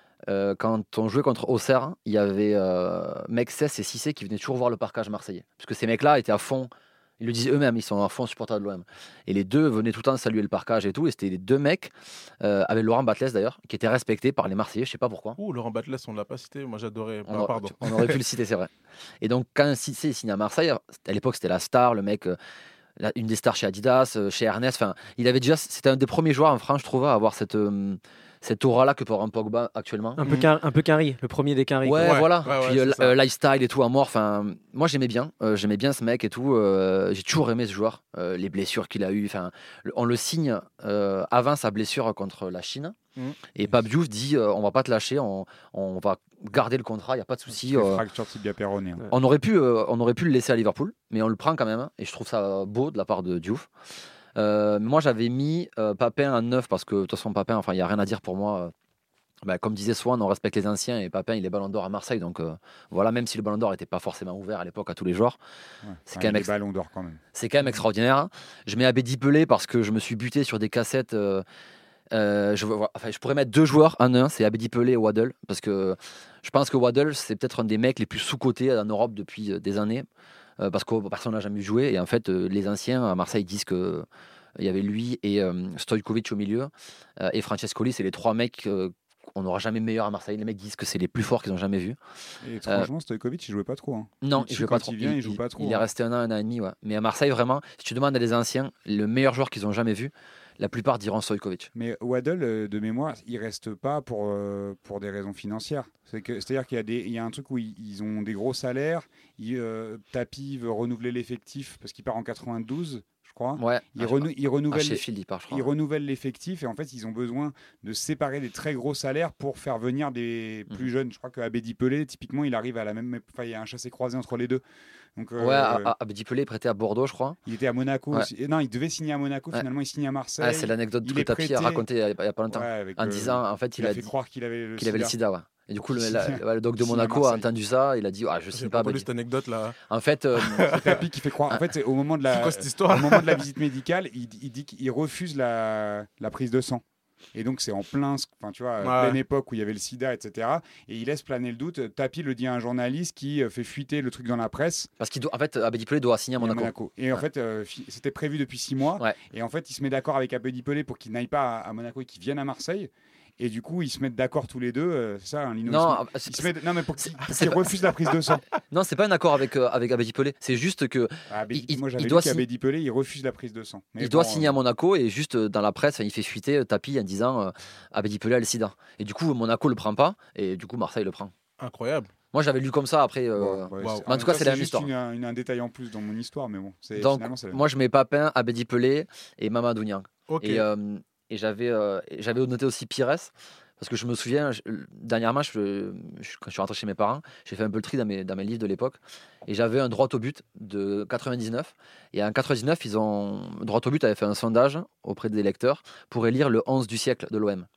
quand on jouait contre Auxerre, il y avait Mexès et Cissé qui venaient toujours voir le parcage marseillais. Parce que ces mecs-là étaient à fond. Ils le disaient eux-mêmes, ils sont à fond supporters de l'OM. Et les deux venaient tout le temps saluer le parcage et tout. Et c'était les deux mecs, avec Laurent Batles d'ailleurs, qui étaient respectés par les Marseillais, je sais pas pourquoi.
Laurent Batles, on l'a pas cité. Moi, j'adorais.
Pardon. On aurait pu le citer, c'est vrai. Et donc, quand Cissé signe à Marseille, à l'époque, c'était la star, le mec, une des stars chez Adidas, chez Ernest. Enfin, c'était un des premiers joueurs en France, je trouve, à avoir cette aura-là que peut avoir un Pogba actuellement.
Un peu Quinry, le premier des Quinry.
Ouais, voilà. Puis lifestyle et tout à mort. Enfin, moi, j'aimais bien ce mec et tout. J'ai toujours aimé ce joueur. Les blessures qu'il a eues. Enfin, on le signe avant sa blessure contre la Chine. Et Pape Diouf dit on va pas te lâcher, on va garder le contrat, il n'y a pas de souci.
Fracture tibia péroné.
On aurait pu le laisser à Liverpool, mais on le prend quand même. Et je trouve ça beau de la part de Diouf. Moi, j'avais mis Papin à 9 parce que de toute façon, Papin, il n'y a rien à dire pour moi. Comme disait Swan, on respecte les anciens et Papin, il est ballon d'or à Marseille. Donc voilà, même si le ballon d'or n'était pas forcément ouvert à l'époque à tous les joueurs, c'est quand même
ballon d'or quand même.
C'est quand même extraordinaire. Je mets Abedi Pelé parce que je me suis buté sur des cassettes. Je pourrais mettre deux joueurs en un, c'est Abedi Pelé et Waddle, parce que je pense que Waddle, c'est peut-être un des mecs les plus sous-cotés en Europe depuis des années. Parce que personne n'a jamais joué et en fait les anciens à Marseille disent que il y avait lui et Stojkovic au milieu et Francescoli, c'est les trois mecs qu'on n'aura jamais meilleurs à Marseille. Les mecs disent que c'est les plus forts qu'ils ont jamais vus.
Et étrangement, Stojkovic il jouait pas trop.
Non, il jouait pas trop.
Il joue pas trop.
Il est resté un an et demi, ouais. Mais à Marseille vraiment, si tu demandes à des anciens le meilleur joueur qu'ils ont jamais vu, la plupart diront Stojkovic.
Mais Waddle, de mémoire, il reste pas pour des raisons financières. C'est-à-dire qu'il y a un truc où ils ont des gros salaires. Tapi veut renouveler l'effectif parce qu'il part en 92, je crois.
Ouais.
Il renouvelle
il
renouvelle l'effectif et en fait, ils ont besoin de séparer des très gros salaires pour faire venir des plus jeunes. Je crois que Abedi Pelé, typiquement, il arrive à la même. Il y a un chassé-croisé entre les deux. Donc,
Abedi Pelé est prêté à Bordeaux, je crois.
Il était à Monaco aussi. Non, il devait signer à Monaco. Finalement, il signe à Marseille.
C'est l'anecdote que Tapi a raconté il n'y a pas longtemps. En disant, en fait, il a fait
croire qu'il avait
le sida. Ouais. Et du coup, le doc de Monaco a entendu ça. Il a dit je signe pas.
J'ai cette anecdote là.
En fait,
c'est Tapi qui fait croire. En fait, au moment de la visite médicale, il dit qu'il refuse la prise de sang. Et donc, c'est en pleine époque où il y avait le sida, etc. Et il laisse planer le doute. Tapi le dit à un journaliste qui fait fuiter le truc dans la presse.
Parce en fait, Abedi Pelé doit signer à Monaco.
Et en fait, c'était prévu depuis 6 mois. Ouais. Et en fait, il se met d'accord avec Abedi Pelé pour qu'il n'aille pas à Monaco et qu'il vienne à Marseille. Et du coup, ils se mettent d'accord tous les deux. C'est ça, Lino. Non, mais pour qu'ils refusent la prise de sang.
Non, c'est pas un accord avec Abedi Pelé. C'est juste que.
Moi, j'avais lu qu'Abedi Pelé, il refuse la prise de sang.
Mais il doit signer à Monaco et juste dans la presse, il fait fuiter Tapi en disant Abedi Pelé a le sida. Et du coup, Monaco le prend pas et du coup, Marseille le prend.
Incroyable.
Moi, j'avais lu comme ça après.
Wow.
Mais en tout cas, c'est la même
juste
histoire.
un détail en plus dans mon histoire, mais bon.
Donc,
Finalement, c'est la même.
moi, je mets Papin, Abedi Pelé et Mamadou Niang.
Ok.
Et j'avais noté aussi Pires. Parce que je me souviens, dernièrement, quand je suis rentré chez mes parents, j'ai fait un peu le tri dans mes livres de l'époque. Et j'avais un droit au but de 99. Et en 99, droit au but avait fait un sondage auprès des lecteurs pour élire le 11 du siècle de l'OM.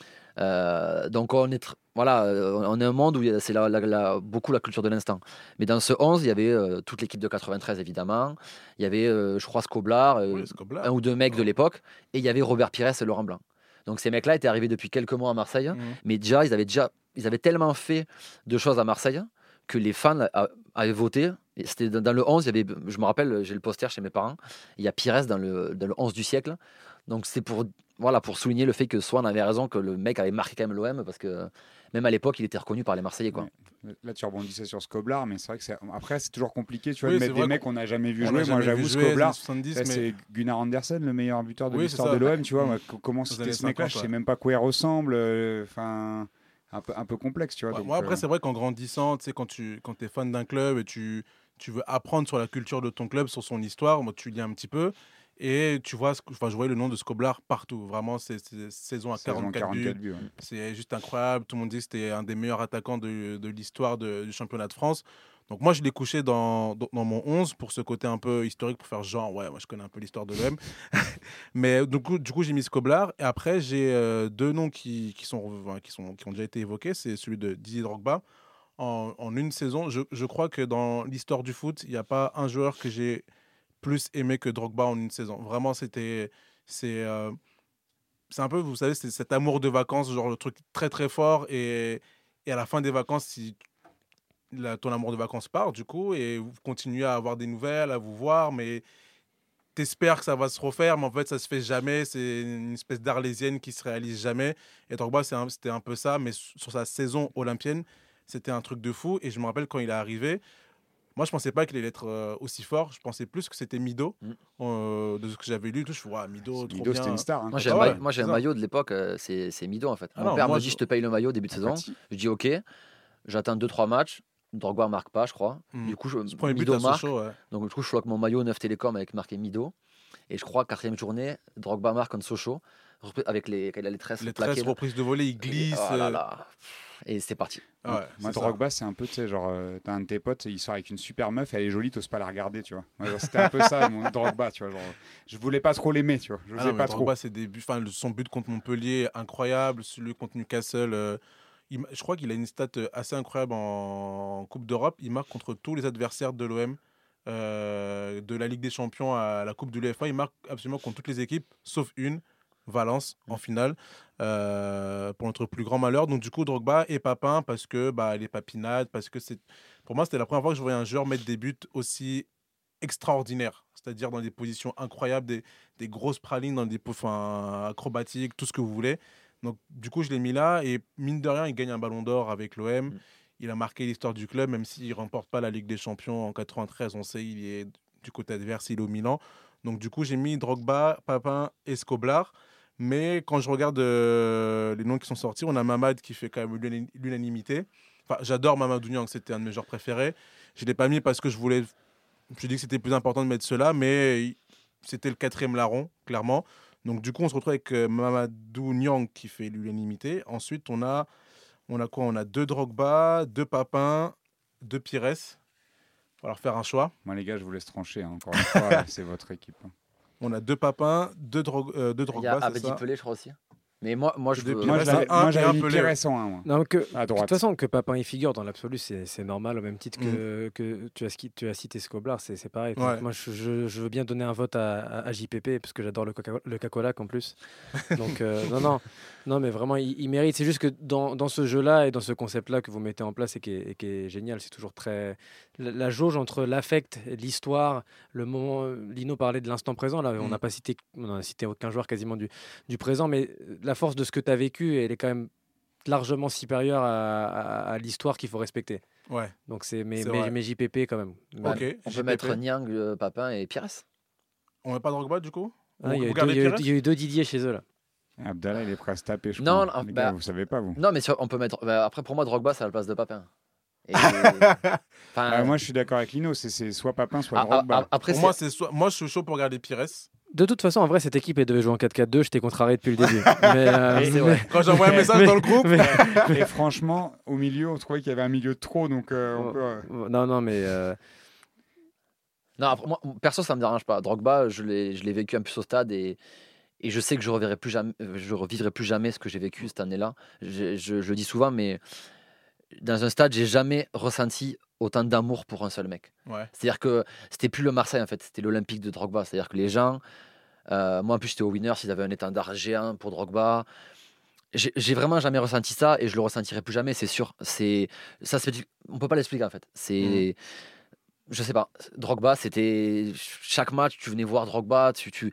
Donc on est un monde où c'est beaucoup la culture de l'instant. Mais dans ce 11, il y avait toute l'équipe de 93 évidemment. Il y avait, je crois, Scoblar,
Scoblar.
un ou deux mecs de l'époque, et il y avait Robert Pires et Laurent Blanc. Donc ces mecs-là étaient arrivés depuis quelques mois à Marseille, mais déjà ils avaient tellement fait de choses à Marseille que les fans avaient voté. Et c'était dans le 11, je me rappelle, j'ai le poster chez mes parents, il y a Pires dans le 11 du siècle. Donc c'est pour souligner le fait que Swan avait raison, que le mec avait marqué quand même l'OM, parce que même à l'époque, il était reconnu par les Marseillais. Quoi.
Ouais. Là, tu rebondissais sur Scoblar, mais c'est vrai que après, c'est toujours compliqué de
Oui,
mettre des mecs qu'on n'a jamais vu jouer. Moi, j'avoue, Scoblar, c'est Gunnar Andersen, le meilleur buteur de l'histoire de l'OM. Tu vois, comment c'était ce mec-là, je ne sais même pas à quoi il ressemble. Un peu complexe, tu vois.
Ouais, moi, après, c'est vrai qu'en grandissant, tu sais, quand tu es fan d'un club et tu veux apprendre sur la culture de ton club, sur son histoire, moi, tu lis un petit peu. Et tu vois, je voyais le nom de Scoblar partout. Vraiment, c'est saison à 44 buts.
Ouais.
C'est juste incroyable. Tout le monde dit que c'était un des meilleurs attaquants de l'histoire du championnat de France. Donc moi, je l'ai couché dans mon 11 pour ce côté un peu historique, pour faire genre, ouais, moi je connais un peu l'histoire de l'OM. Mais du coup, j'ai mis Scoblar. Et après, j'ai deux noms qui ont déjà été évoqués. C'est celui de Didier Drogba. En une saison, je crois que dans l'histoire du foot, il n'y a pas un joueur que j'ai plus aimé que Drogba en une saison. Vraiment, c'est un peu, vous savez, c'est cet amour de vacances, genre le truc très très fort. Et à la fin des vacances, si ton amour de vacances part, du coup, et vous continuez à avoir des nouvelles, à vous voir, mais t'espères que ça va se refaire, mais en fait, ça se fait jamais. C'est une espèce d'arlésienne qui se réalise jamais. Et Drogba, c'était un peu ça, mais sur sa saison olympienne, c'était un truc de fou. Et je me rappelle quand il est arrivé, moi, je pensais pas qu'il allait être aussi fort. Je pensais plus que c'était Mido. De ce que j'avais lu, je suis Mido, trop bien.
C'était une star. Hein.
Moi, j'ai un maillot de l'époque, c'est Mido en fait. Mon père me dit, je te paye le maillot début de saison. Je dis ok. J'attends 2-3 matchs. Drogba marque pas, je crois. Du coup, Mido marque. Donc du coup, je suis avec mon maillot 9 Télécom avec marqué Mido. Et je crois, 4e journée, Drogba marque contre Sochaux. Avec quand il a les tresses plaquées.
Reprises de volée, il glisse.
Et c'est parti.
Ouais, moi, Drogba, c'est un peu, tu sais, genre, t'as un de tes potes, il sort avec une super meuf, elle est jolie, t'oses pas la regarder, tu vois. Moi, c'était un peu ça, mon Drogba, tu vois. Genre, je voulais pas trop l'aimer, tu vois. Je sais pas
Drogba,
trop.
son but contre Montpellier, incroyable. Celui contre Newcastle, je crois qu'il a une stat assez incroyable en Coupe d'Europe. Il marque contre tous les adversaires de l'OM. De la Ligue des Champions à la Coupe de l'UEFA, il marque absolument contre toutes les équipes, sauf une, Valence, en finale, pour notre plus grand malheur. Donc du coup, Drogba et Papin, parce que les papinades, parce que pour moi, c'était la première fois que je voyais un joueur mettre des buts aussi extraordinaires, c'est-à-dire dans des positions incroyables, des grosses pralines, dans des acrobatiques, tout ce que vous voulez. Donc du coup, je l'ai mis là, et mine de rien, il gagne un ballon d'or avec l'OM. Il a marqué l'histoire du club, même s'il ne remporte pas la Ligue des Champions en 93. On sait, il est du côté adverse, il est au Milan. Donc, du coup, j'ai mis Drogba, Papin et Scoblar. Mais quand je regarde les noms qui sont sortis, on a Mamad qui fait quand même l'unanimité. Enfin, j'adore Mamadou Niang, c'était un de mes joueurs préférés. Je ne l'ai pas mis parce que je me suis dit que c'était plus important de mettre cela, mais c'était le 4e larron, clairement. Donc, du coup, on se retrouve avec Mamadou Niang qui fait l'unanimité. Ensuite, on a quoi ? On a 2 Drogba, 2 Papin, 2 Pires. Il va falloir faire un choix.
Moi, les gars, je vous laisse trancher. Hein. Encore une fois, c'est votre équipe. Hein.
On a 2 Papin, 2 Drogba.
Il y a Abedi Pelé, je crois aussi. Mais moi j'avais
mis Pires en 1. Moi.
Non,
à droite.
De toute façon, que Papin y figure dans l'absolu, c'est normal, au même titre que tu as cité Scoblar, c'est pareil.
Ouais.
Moi, je veux bien donner un vote à JPP, parce que j'adore le Cacolac en plus. Donc, non, mais vraiment, il mérite. C'est juste que dans ce jeu-là et dans ce concept-là que vous mettez en place et qui est génial, c'est toujours très. La jauge entre l'affect, l'histoire, le moment. Lino parlait de l'instant présent, là, on n'a cité aucun joueur quasiment du présent, mais la force de ce que tu as vécu, elle est quand même largement supérieure à l'histoire qu'il faut respecter.
Ouais.
Donc mais JPP quand même.
Ok.
On peut mettre Niang, Papin et Pires.
On n'a pas Drogba du coup.
Il y a eu 2 Didier chez eux là.
Abdallah, il est prêt à se taper, je
crois.
Non, les gars, vous savez pas, vous.
Non, mais on peut mettre. Après, pour moi, Drogba, c'est à la place de Papin. Et, enfin,
Moi, je suis d'accord avec Lino. C'est soit Papin, soit Drogba.
après,
Pour moi, moi, je suis chaud pour regarder Pires.
De toute façon, en vrai, cette équipe, elle devait jouer en 4-4-2. J'étais contrarié depuis le début. Mais,
c'est vrai.
Quand j'envoie un message dans le groupe,
Et franchement, au milieu, on trouvait qu'il y avait un milieu de trop. Donc, on peut.
Non, mais
Non, après, moi, perso, ça me dérange pas. Drogba, je l'ai vécu un peu au stade et je sais que je revivrai plus jamais ce que j'ai vécu cette année-là. Je le dis souvent, mais dans un stade, j'ai jamais ressenti autant d'amour pour un seul mec.
ouais.
C'est-à-dire que c'était plus le Marseille en fait, c'était l'Olympique de Drogba. C'est-à-dire que les gens, moi en plus j'étais au Winners, ils avaient un étendard géant pour Drogba. J'ai vraiment jamais ressenti ça et je le ressentirai plus jamais, c'est sûr. On peut pas l'expliquer en fait. Je sais pas. Drogba, c'était chaque match, tu venais voir Drogba,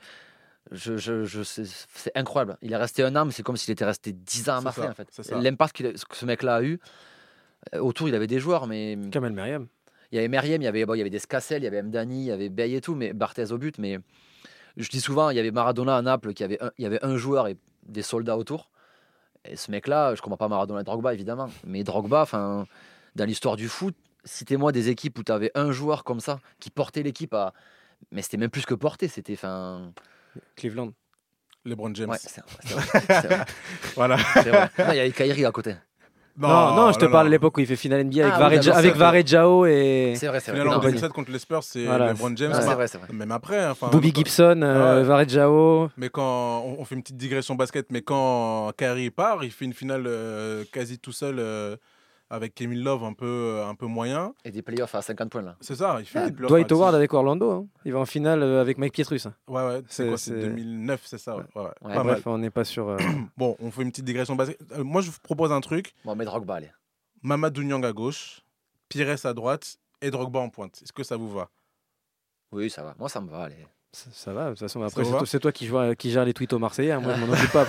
c'est incroyable. Il est resté 1 an, mais c'est comme s'il était resté 10 ans à
C'est
Marseille
ça,
en fait.
c'est ça.
L'impact que ce mec-là a eu. Autour, il avait des joueurs, mais
Kamel Meriem.
il y avait Meriem, il y avait des Scassel, il y avait Mdani, il y avait Bey et tout, mais Barthez au but. Mais je dis souvent, il y avait Maradona à Naples, il y avait un joueur et des soldats autour. Et ce mec-là, je comprends pas Maradona et Drogba, évidemment. Mais Drogba, dans l'histoire du foot, citez-moi des équipes où tu avais un joueur comme ça qui portait l'équipe à. Mais c'était même plus que porter, c'était.
Cleveland.
LeBron James.
Ouais, c'est vrai.
Voilà.
C'est vrai. Non, il y avait Kyrie à côté.
Non, je te parle de l'époque où il fait finale NBA
Ah, oui, d'accord,
avec
c'est
Varejao et
C'est vrai, c'est vrai.
Finalement, en
Non,
2007 contre les Spurs, c'est
Voilà,
LeBron James.
non, c'est vrai, c'est vrai.
Même après. Enfin,
Bobby Gibson,
ouais.
Varejao.
Mais quand on fait une petite digression basket, mais quand Kyrie part, il fait une finale quasi tout seul avec Kevin Love un peu moyen.
Et des playoffs à 50 points là.
C'est ça, il fait des playoffs.
Dwight Howard avec Orlando. Hein. Il va en finale avec Mike Pietrus.
Ouais, c'est quoi, c'est
c'est-
2009, c'est ça. Ouais.
Ouais,
Pas mal.
Bref, on n'est pas sur.
Bon, on fait une petite digression basket. Moi, je vous propose un truc.
Bon, mais Drogba, allez.
Mamadou Niang à gauche, Pires à droite et Drogba en pointe. Est-ce que ça vous va?
Oui, ça va. Moi, ça me va, allez.
Ça va, de toute façon. Après,
vous va
c'est toi qui gère les tweets aux Marseillais. Hein. Moi, je m'en occupe pas.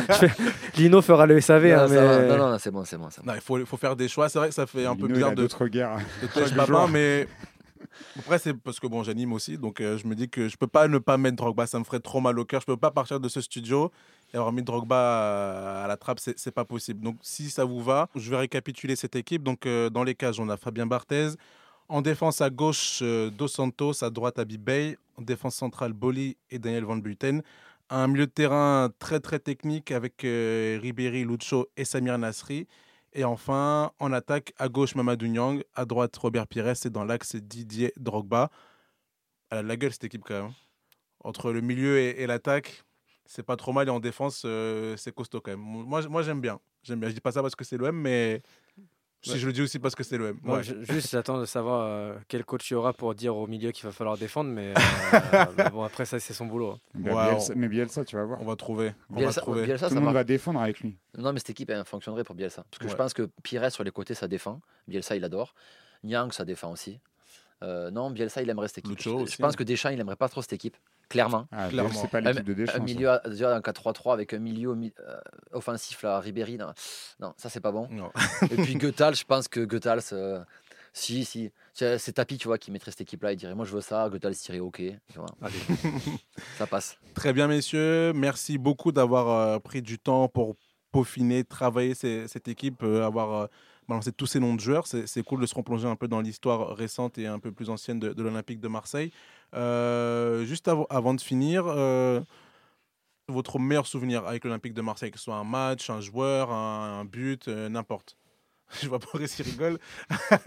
Lino fera le SAV.
Non,
hein,
ça va.
mais...
Non, c'est bon, c'est bon.
Non, il faut faire des choix. C'est vrai que ça fait un peu
Lino, il
bizarre
a
de
d'autres guerres.
têche papin, mais après, c'est parce que bon, j'anime aussi. Donc, je me dis que je peux pas ne pas mettre Drogba. Ça me ferait trop mal au cœur. Je peux pas partir de ce studio et avoir mis Drogba à la trappe. C'est pas possible. Donc, si ça vous va, je vais récapituler cette équipe. Donc, dans les cages, on a Fabien Barthez. En défense à gauche, Dos Santos. À droite, Habib Bey. En défense centrale, Boli et Daniel Van Buten. Un milieu de terrain très très technique avec Ribéry, Lucho et Samir Nasri. Et enfin, en attaque, à gauche, Mamadou Niang. À droite, Robert Pires. Et dans l'axe, Didier Drogba. Elle a de la gueule, cette équipe, quand même. Entre le milieu et l'attaque, c'est pas trop mal. Et en défense, c'est costaud, quand même. Moi j'aime bien. J'aime bien. Je dis pas ça parce que c'est l'OM, mais si je le dis aussi parce que c'est l'OM.
Moi,
Ouais.
juste, j'attends de savoir quel coach il y aura pour dire au milieu qu'il va falloir défendre. Mais bon, après, ça, c'est son boulot. Hein.
Mais Bielsa, tu vas voir.
On va trouver.
Bielsa,
Tout
ça
le monde
marche.
va défendre avec lui.
Non, mais cette équipe, elle fonctionnerait pour Bielsa. Parce que je
Ouais.
pense que Pires, sur les côtés, ça défend. Bielsa, il adore. Niang, ça défend aussi. Non, Bielsa, il aimerait cette équipe.
Lucho
Je
aussi.
pense que Deschamps, il aimerait pas trop cette équipe. Clairement.
Ah,
Clairement.
c'est pas l'équipe de Deschamps.
Un
ça.
milieu, déjà un 4-3-3 avec un milieu offensif, là, Ribéry. Non, ça, c'est pas bon.
Non.
Et puis Goethals, je pense que Goethals, si. C'est Tapi, tu vois, qui mettrait cette équipe-là. Il dirait, moi, je veux ça. Goethals dirait, OK. Tu vois. Allez. Ça passe.
Très bien, messieurs. Merci beaucoup d'avoir pris du temps pour peaufiner, travailler cette équipe, avoir balancé tous ces noms de joueurs. C'est cool de se replonger un peu dans l'histoire récente et un peu plus ancienne de l'Olympique de Marseille. Juste avant de finir, votre meilleur souvenir avec l'Olympique de Marseille, que ce soit un match, un joueur, un but, n'importe. Je vois Boris qui rigole.
Quoi ?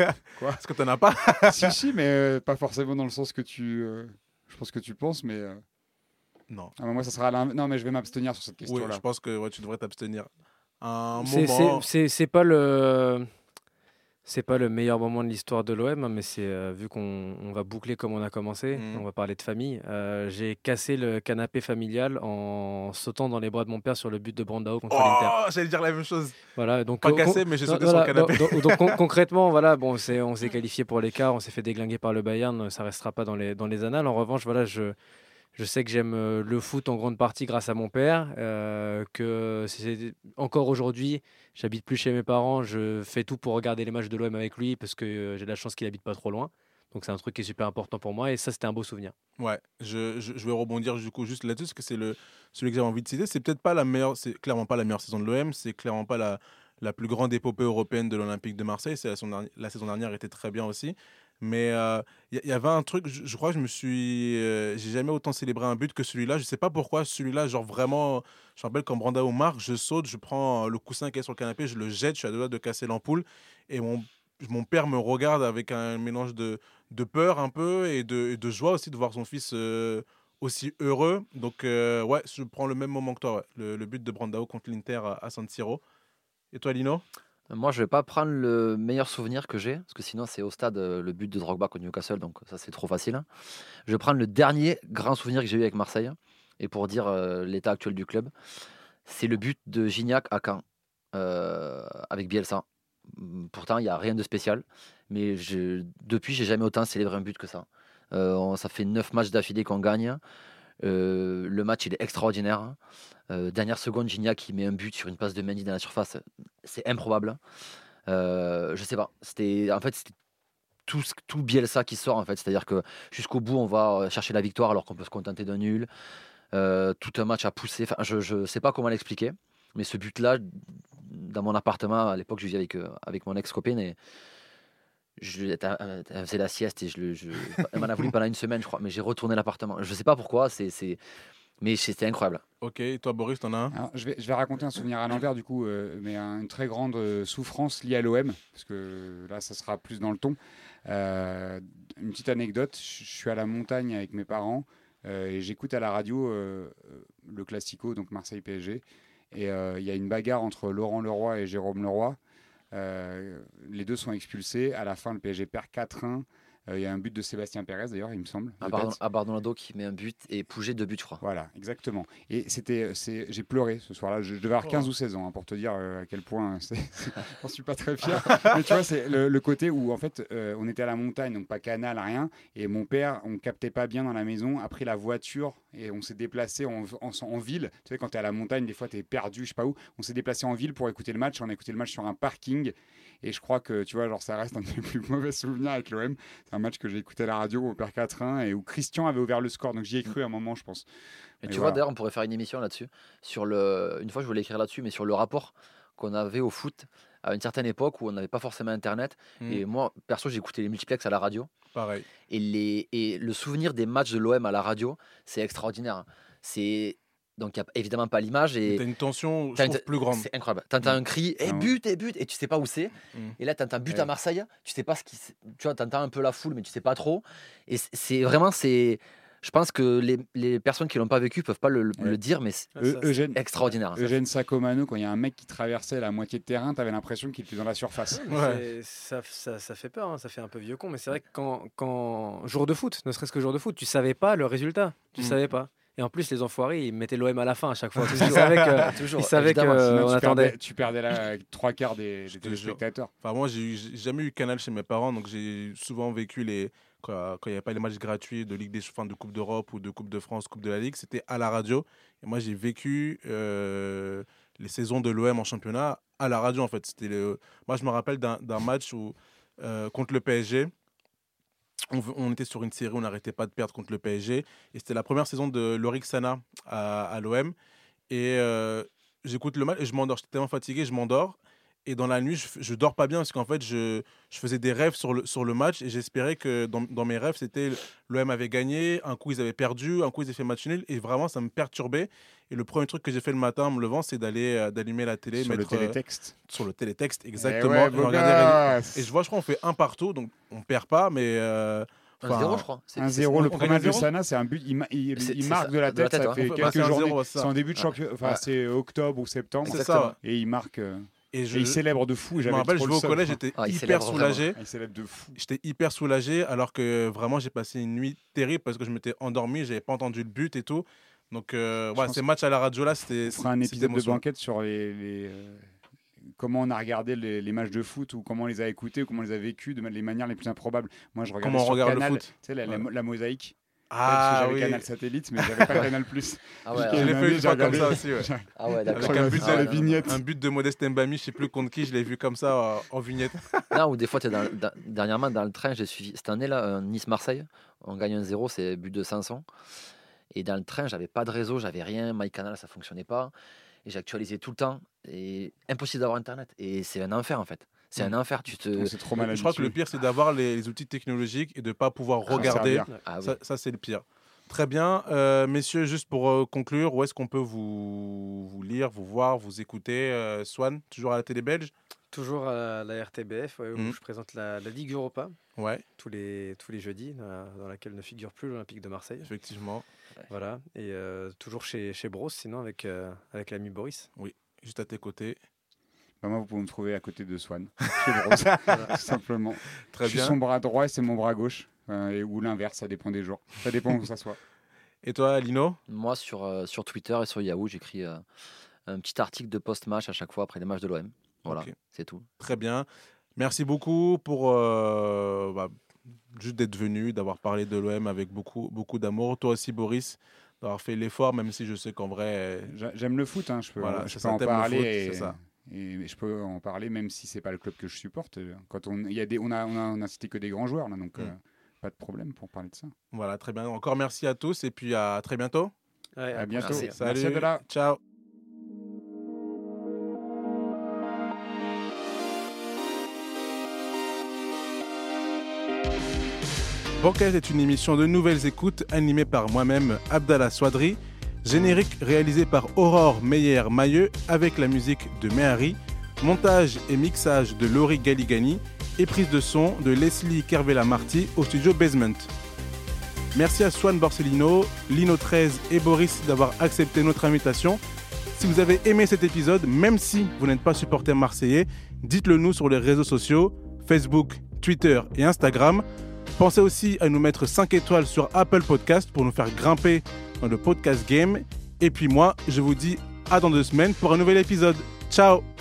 Est-ce que tu n'en as pas?
si, mais pas forcément dans le sens que je pense que tu penses, mais
Non.
moi ça sera non, mais je vais m'abstenir sur cette
Oui,
question-là.
je pense que tu devrais t'abstenir. Un
C'est-
moment.
C'est pas le. C'est pas le meilleur moment de l'histoire de l'OM, mais c'est vu qu'on va boucler comme on a commencé,
Mhm.
on va parler de famille. J'ai cassé le canapé familial en sautant dans les bras de mon père sur le but de Brandao contre l'Inter.
Oh, j'allais dire la même chose.
Voilà, donc
Pas cassé, mais j'ai sauté sur
voilà,
le canapé.
concrètement, voilà, bon, on s'est qualifié pour l'écart, on s'est fait déglinguer par le Bayern, ça restera pas dans les annales. En revanche, voilà, je sais que j'aime le foot en grande partie grâce à mon père, que encore aujourd'hui, j'habite plus chez mes parents, je fais tout pour regarder les matchs de l'OM avec lui parce que j'ai de la chance qu'il habite pas trop loin. Donc c'est un truc qui est super important pour moi et ça c'était un beau souvenir.
Ouais, je vais rebondir du coup juste là-dessus parce que c'est celui que j'avais envie de citer. C'est peut-être pas la meilleure, c'est clairement pas la meilleure saison de l'OM, c'est clairement pas la plus grande épopée européenne de l'Olympique de Marseille. La saison dernière était très bien aussi. Mais il y avait un truc, je crois que j'ai jamais autant célébré un but que celui-là. Je sais pas pourquoi celui-là, genre vraiment, je me rappelle quand Brandao marque, je saute, je prends le coussin qui est sur le canapé, je le jette, je suis à deux doigts de casser l'ampoule. Et mon père me regarde avec un mélange de peur un peu et de joie aussi de voir son fils aussi heureux. Donc ouais, je prends le même moment que toi, ouais. Le but de Brandao contre l'Inter à San Siro. Et toi, Lino?
Moi, je vais pas prendre le meilleur souvenir que j'ai, parce que sinon, c'est au stade le but de Drogba contre Newcastle, donc ça, c'est trop facile. Je vais prendre le dernier grand souvenir que j'ai eu avec Marseille, et pour dire l'état actuel du club, c'est le but de Gignac à Caen, avec Bielsa. Pourtant, il n'y a rien de spécial, mais depuis, j'ai jamais autant célébré un but que ça. Ça fait 9 matchs d'affilée qu'on gagne. Le match, il est extraordinaire. Dernière seconde, Gignac qui met un but sur une passe de Mendy dans la surface, c'est improbable. Je sais pas, c'était tout Bielsa qui sort en fait, c'est-à-dire que jusqu'au bout on va chercher la victoire alors qu'on peut se contenter d'un nul. Tout un match à pousser. Enfin, je sais pas comment l'expliquer, mais ce but-là, dans mon appartement à l'époque, je vivais avec mon ex-copine et elle faisait la sieste et elle m'en a voulu pendant une semaine, je crois, mais j'ai retourné l'appartement. Je sais pas pourquoi, mais c'était incroyable.
Ok, et toi, Boris, t'en as un?
Alors, je vais raconter un souvenir à l'envers, du coup, mais une très grande souffrance liée à l'OM, parce que là, ça sera plus dans le ton. Une petite anecdote, je suis à la montagne avec mes parents et j'écoute à la radio le Classico, donc Marseille-PSG, et il y a une bagarre entre Laurent Leroy et Jérôme Leroy. Les deux sont expulsés. À la fin, le PSG perd 4-1. Il y a un but de Sébastien Pérez, d'ailleurs, il me semble.
Abardonado qui met un but et Pouget 2 buts, je crois.
Voilà, exactement. Et j'ai pleuré ce soir-là. Je devais avoir 15 ou 16 ans, hein, pour te dire à quel point j'en suis pas très fier. Mais tu vois, c'est le côté où, en fait, on était à la montagne, donc pas canal, rien. Et mon père, on captait pas bien dans la maison, a pris la voiture et on s'est déplacé en ville. Tu sais, quand tu es à la montagne, des fois, tu es perdu, je sais pas où. On s'est déplacé en ville pour écouter le match. On a écouté le match sur un parking. Et je crois que, tu vois, genre, ça reste un de mes plus mauvais souvenirs avec l'OM. C'est un match que j'ai écouté à la radio au perd 4-1 et où Christian avait ouvert le score. Donc j'y ai cru à un moment, je pense.
Et tu vois, d'ailleurs, on pourrait faire une émission là-dessus. Une fois, je voulais écrire là-dessus, mais sur le rapport qu'on avait au foot à une certaine époque où on n'avait pas forcément Internet. Et moi, perso, j'écoutais les multiplex à la radio.
Pareil.
Et le souvenir des matchs de l'OM à la radio, c'est extraordinaire. Donc, il n'y a évidemment pas l'image.
Tu as une tension, je trouve, plus grande.
C'est incroyable. Tu entends un cri, but, et tu sais pas où c'est. Et là, tu entends but à Marseille, tu sais pas ce qui. Tu vois, tu entends un peu la foule, mais tu sais pas trop. Et c'est vraiment. Je pense que les personnes qui l'ont pas vécu peuvent pas le dire, mais c'est extraordinaire.
Eugène Sacomano, quand il y a un mec qui traversait la moitié de terrain, tu avais l'impression qu'il était dans la surface.
Ouais. Ça fait peur, hein, ça fait un peu vieux con, mais c'est vrai que quand jour de foot, ne serait-ce que jour de foot, tu savais pas le résultat, tu savais pas. Et en plus, les enfoirés, ils mettaient l'OM à la fin à chaque fois. Ils savaient qu'on attendait.
Tu perdais là 3/4 des téléspectateurs.
Enfin, moi, j'ai jamais eu Canal chez mes parents, donc j'ai souvent vécu quand il n'y avait pas les matchs gratuits de Ligue des Champions, de Coupe d'Europe ou de Coupe de France, Coupe de la Ligue, c'était à la radio. Et moi, j'ai vécu les saisons de l'OM en championnat à la radio, en fait. Moi, je me rappelle d'un match contre le PSG. On était sur une série, on n'arrêtait pas de perdre contre le PSG. Et c'était la première saison de Lorik Sana à l'OM. Et j'écoute le match et je m'endors. J'étais tellement fatigué, je m'endors. Et dans la nuit, je dors pas bien parce qu'en fait, je faisais des rêves sur le match et j'espérais que dans mes rêves, c'était l'OM avait gagné, un coup ils avaient perdu, un coup ils avaient fait match nul et vraiment ça me perturbait. Et le premier truc que j'ai fait le matin en me levant, c'est d'allumer la télé,
sur le télétexte.
Sur le télétexte, exactement. Et je crois on fait un partout, donc on perd pas, mais
1-0, je crois.
1-0, le premier de Sana, c'est un but. Il marque de la tête, ça fait quelques journées. C'est en début de championnat, enfin c'est octobre ou septembre.
C'est ça.
Et il marque. Et il célèbre de fou.
Je me rappelle, je vais au collège, j'étais hyper soulagé.
Il célèbre de fou.
J'étais hyper soulagé, alors que vraiment, j'ai passé une nuit terrible parce que je m'étais endormi, j'avais pas entendu le but et tout. Donc, ces matchs à la radio là, c'était.
On fera un épisode de banquette sur comment on a regardé les matchs de foot ou comment on les a écoutés ou comment on les a vécus de les manières les plus improbables. Moi, je regardais sur Canal, tu sais, la mosaïque. Parce que j'avais Canal Satellite, mais j'avais pas Canal+.
Ah ouais,
je l'ai fait une fois comme ça aussi. Ouais.
Ah ouais, d'accord.
Avec un but de Modeste Mbami, je sais plus contre qui, je l'ai vu comme ça en vignette.
Non, ou des fois, dernièrement dans le train, j'ai suivi. Cette année-là, Nice-Marseille, on gagne 1-0, c'est but de Sanson. Et dans le train, j'avais pas de réseau, j'avais rien, MyCanal, ça fonctionnait pas. Et j'actualisais tout le temps. Et impossible d'avoir Internet. Et c'est un enfer, en fait. C'est un enfer.
C'est trop mal
Je crois que le pire, c'est d'avoir les outils technologiques et de ne pas pouvoir regarder.
Ah, oui.
Ça, c'est le pire. Très bien. Messieurs, juste pour conclure, où est-ce qu'on peut vous lire, vous voir, vous écouter Swan, toujours à la télé belge?
Toujours à la RTBF, où je présente la Ligue Europa
Ouais,
tous les jeudis, dans laquelle ne figure plus l'Olympique de Marseille.
effectivement.
Voilà. Et toujours chez Bros, sinon avec l'ami Boris.
Juste à tes côtés.
Bah, moi, vous pouvez me trouver à côté de Swan, chez Bros, tout simplement.
Très
Je suis
bien.
son bras droit et c'est mon bras gauche. Ou l'inverse, ça dépend des jours. Ça dépend où ça soit.
Et toi, Lino?
Moi, sur Twitter et sur Yahoo, j'écris un petit article de post-match à chaque fois après les matchs de l'OM. Voilà,
Ok.
c'est tout.
Très bien. Merci beaucoup pour juste d'être venu, d'avoir parlé de l'OM avec beaucoup, beaucoup d'amour. Toi aussi, Boris, d'avoir fait l'effort, même si je sais qu'en vrai...
J'aime le foot, hein, je peux,
Voilà,
je
c'est
peux
ça,
en
t'aimes le
parler.
foot,
Et,
c'est ça.
et je peux en parler même si c'est pas le club que je supporte. Quand on a cité que des grands joueurs là, donc pas de problème pour parler de ça.
Voilà, très bien. Encore merci à tous et puis à très bientôt.
Ouais,
À bientôt.
Merci.
Salut,
Abdallah.
ciao. Banquette est une émission de nouvelles écoutes animée par moi-même, Abdallah Swadri. Générique réalisé par Aurore Meyer-Mailleux avec la musique de Mehari. Montage et mixage de Laurie Galigani. Et prise de son de Leslie Kervella-Marty au studio Basement. Merci à Swan Borsellino, Lino 13 et Boris d'avoir accepté notre invitation. Si vous avez aimé cet épisode, même si vous n'êtes pas supporter marseillais, dites-le nous sur les réseaux sociaux, Facebook, Twitter et Instagram. Pensez aussi à nous mettre 5 étoiles sur Apple Podcast pour nous faire grimper dans le podcast game. Et puis moi, je vous dis à dans 2 semaines pour un nouvel épisode. Ciao!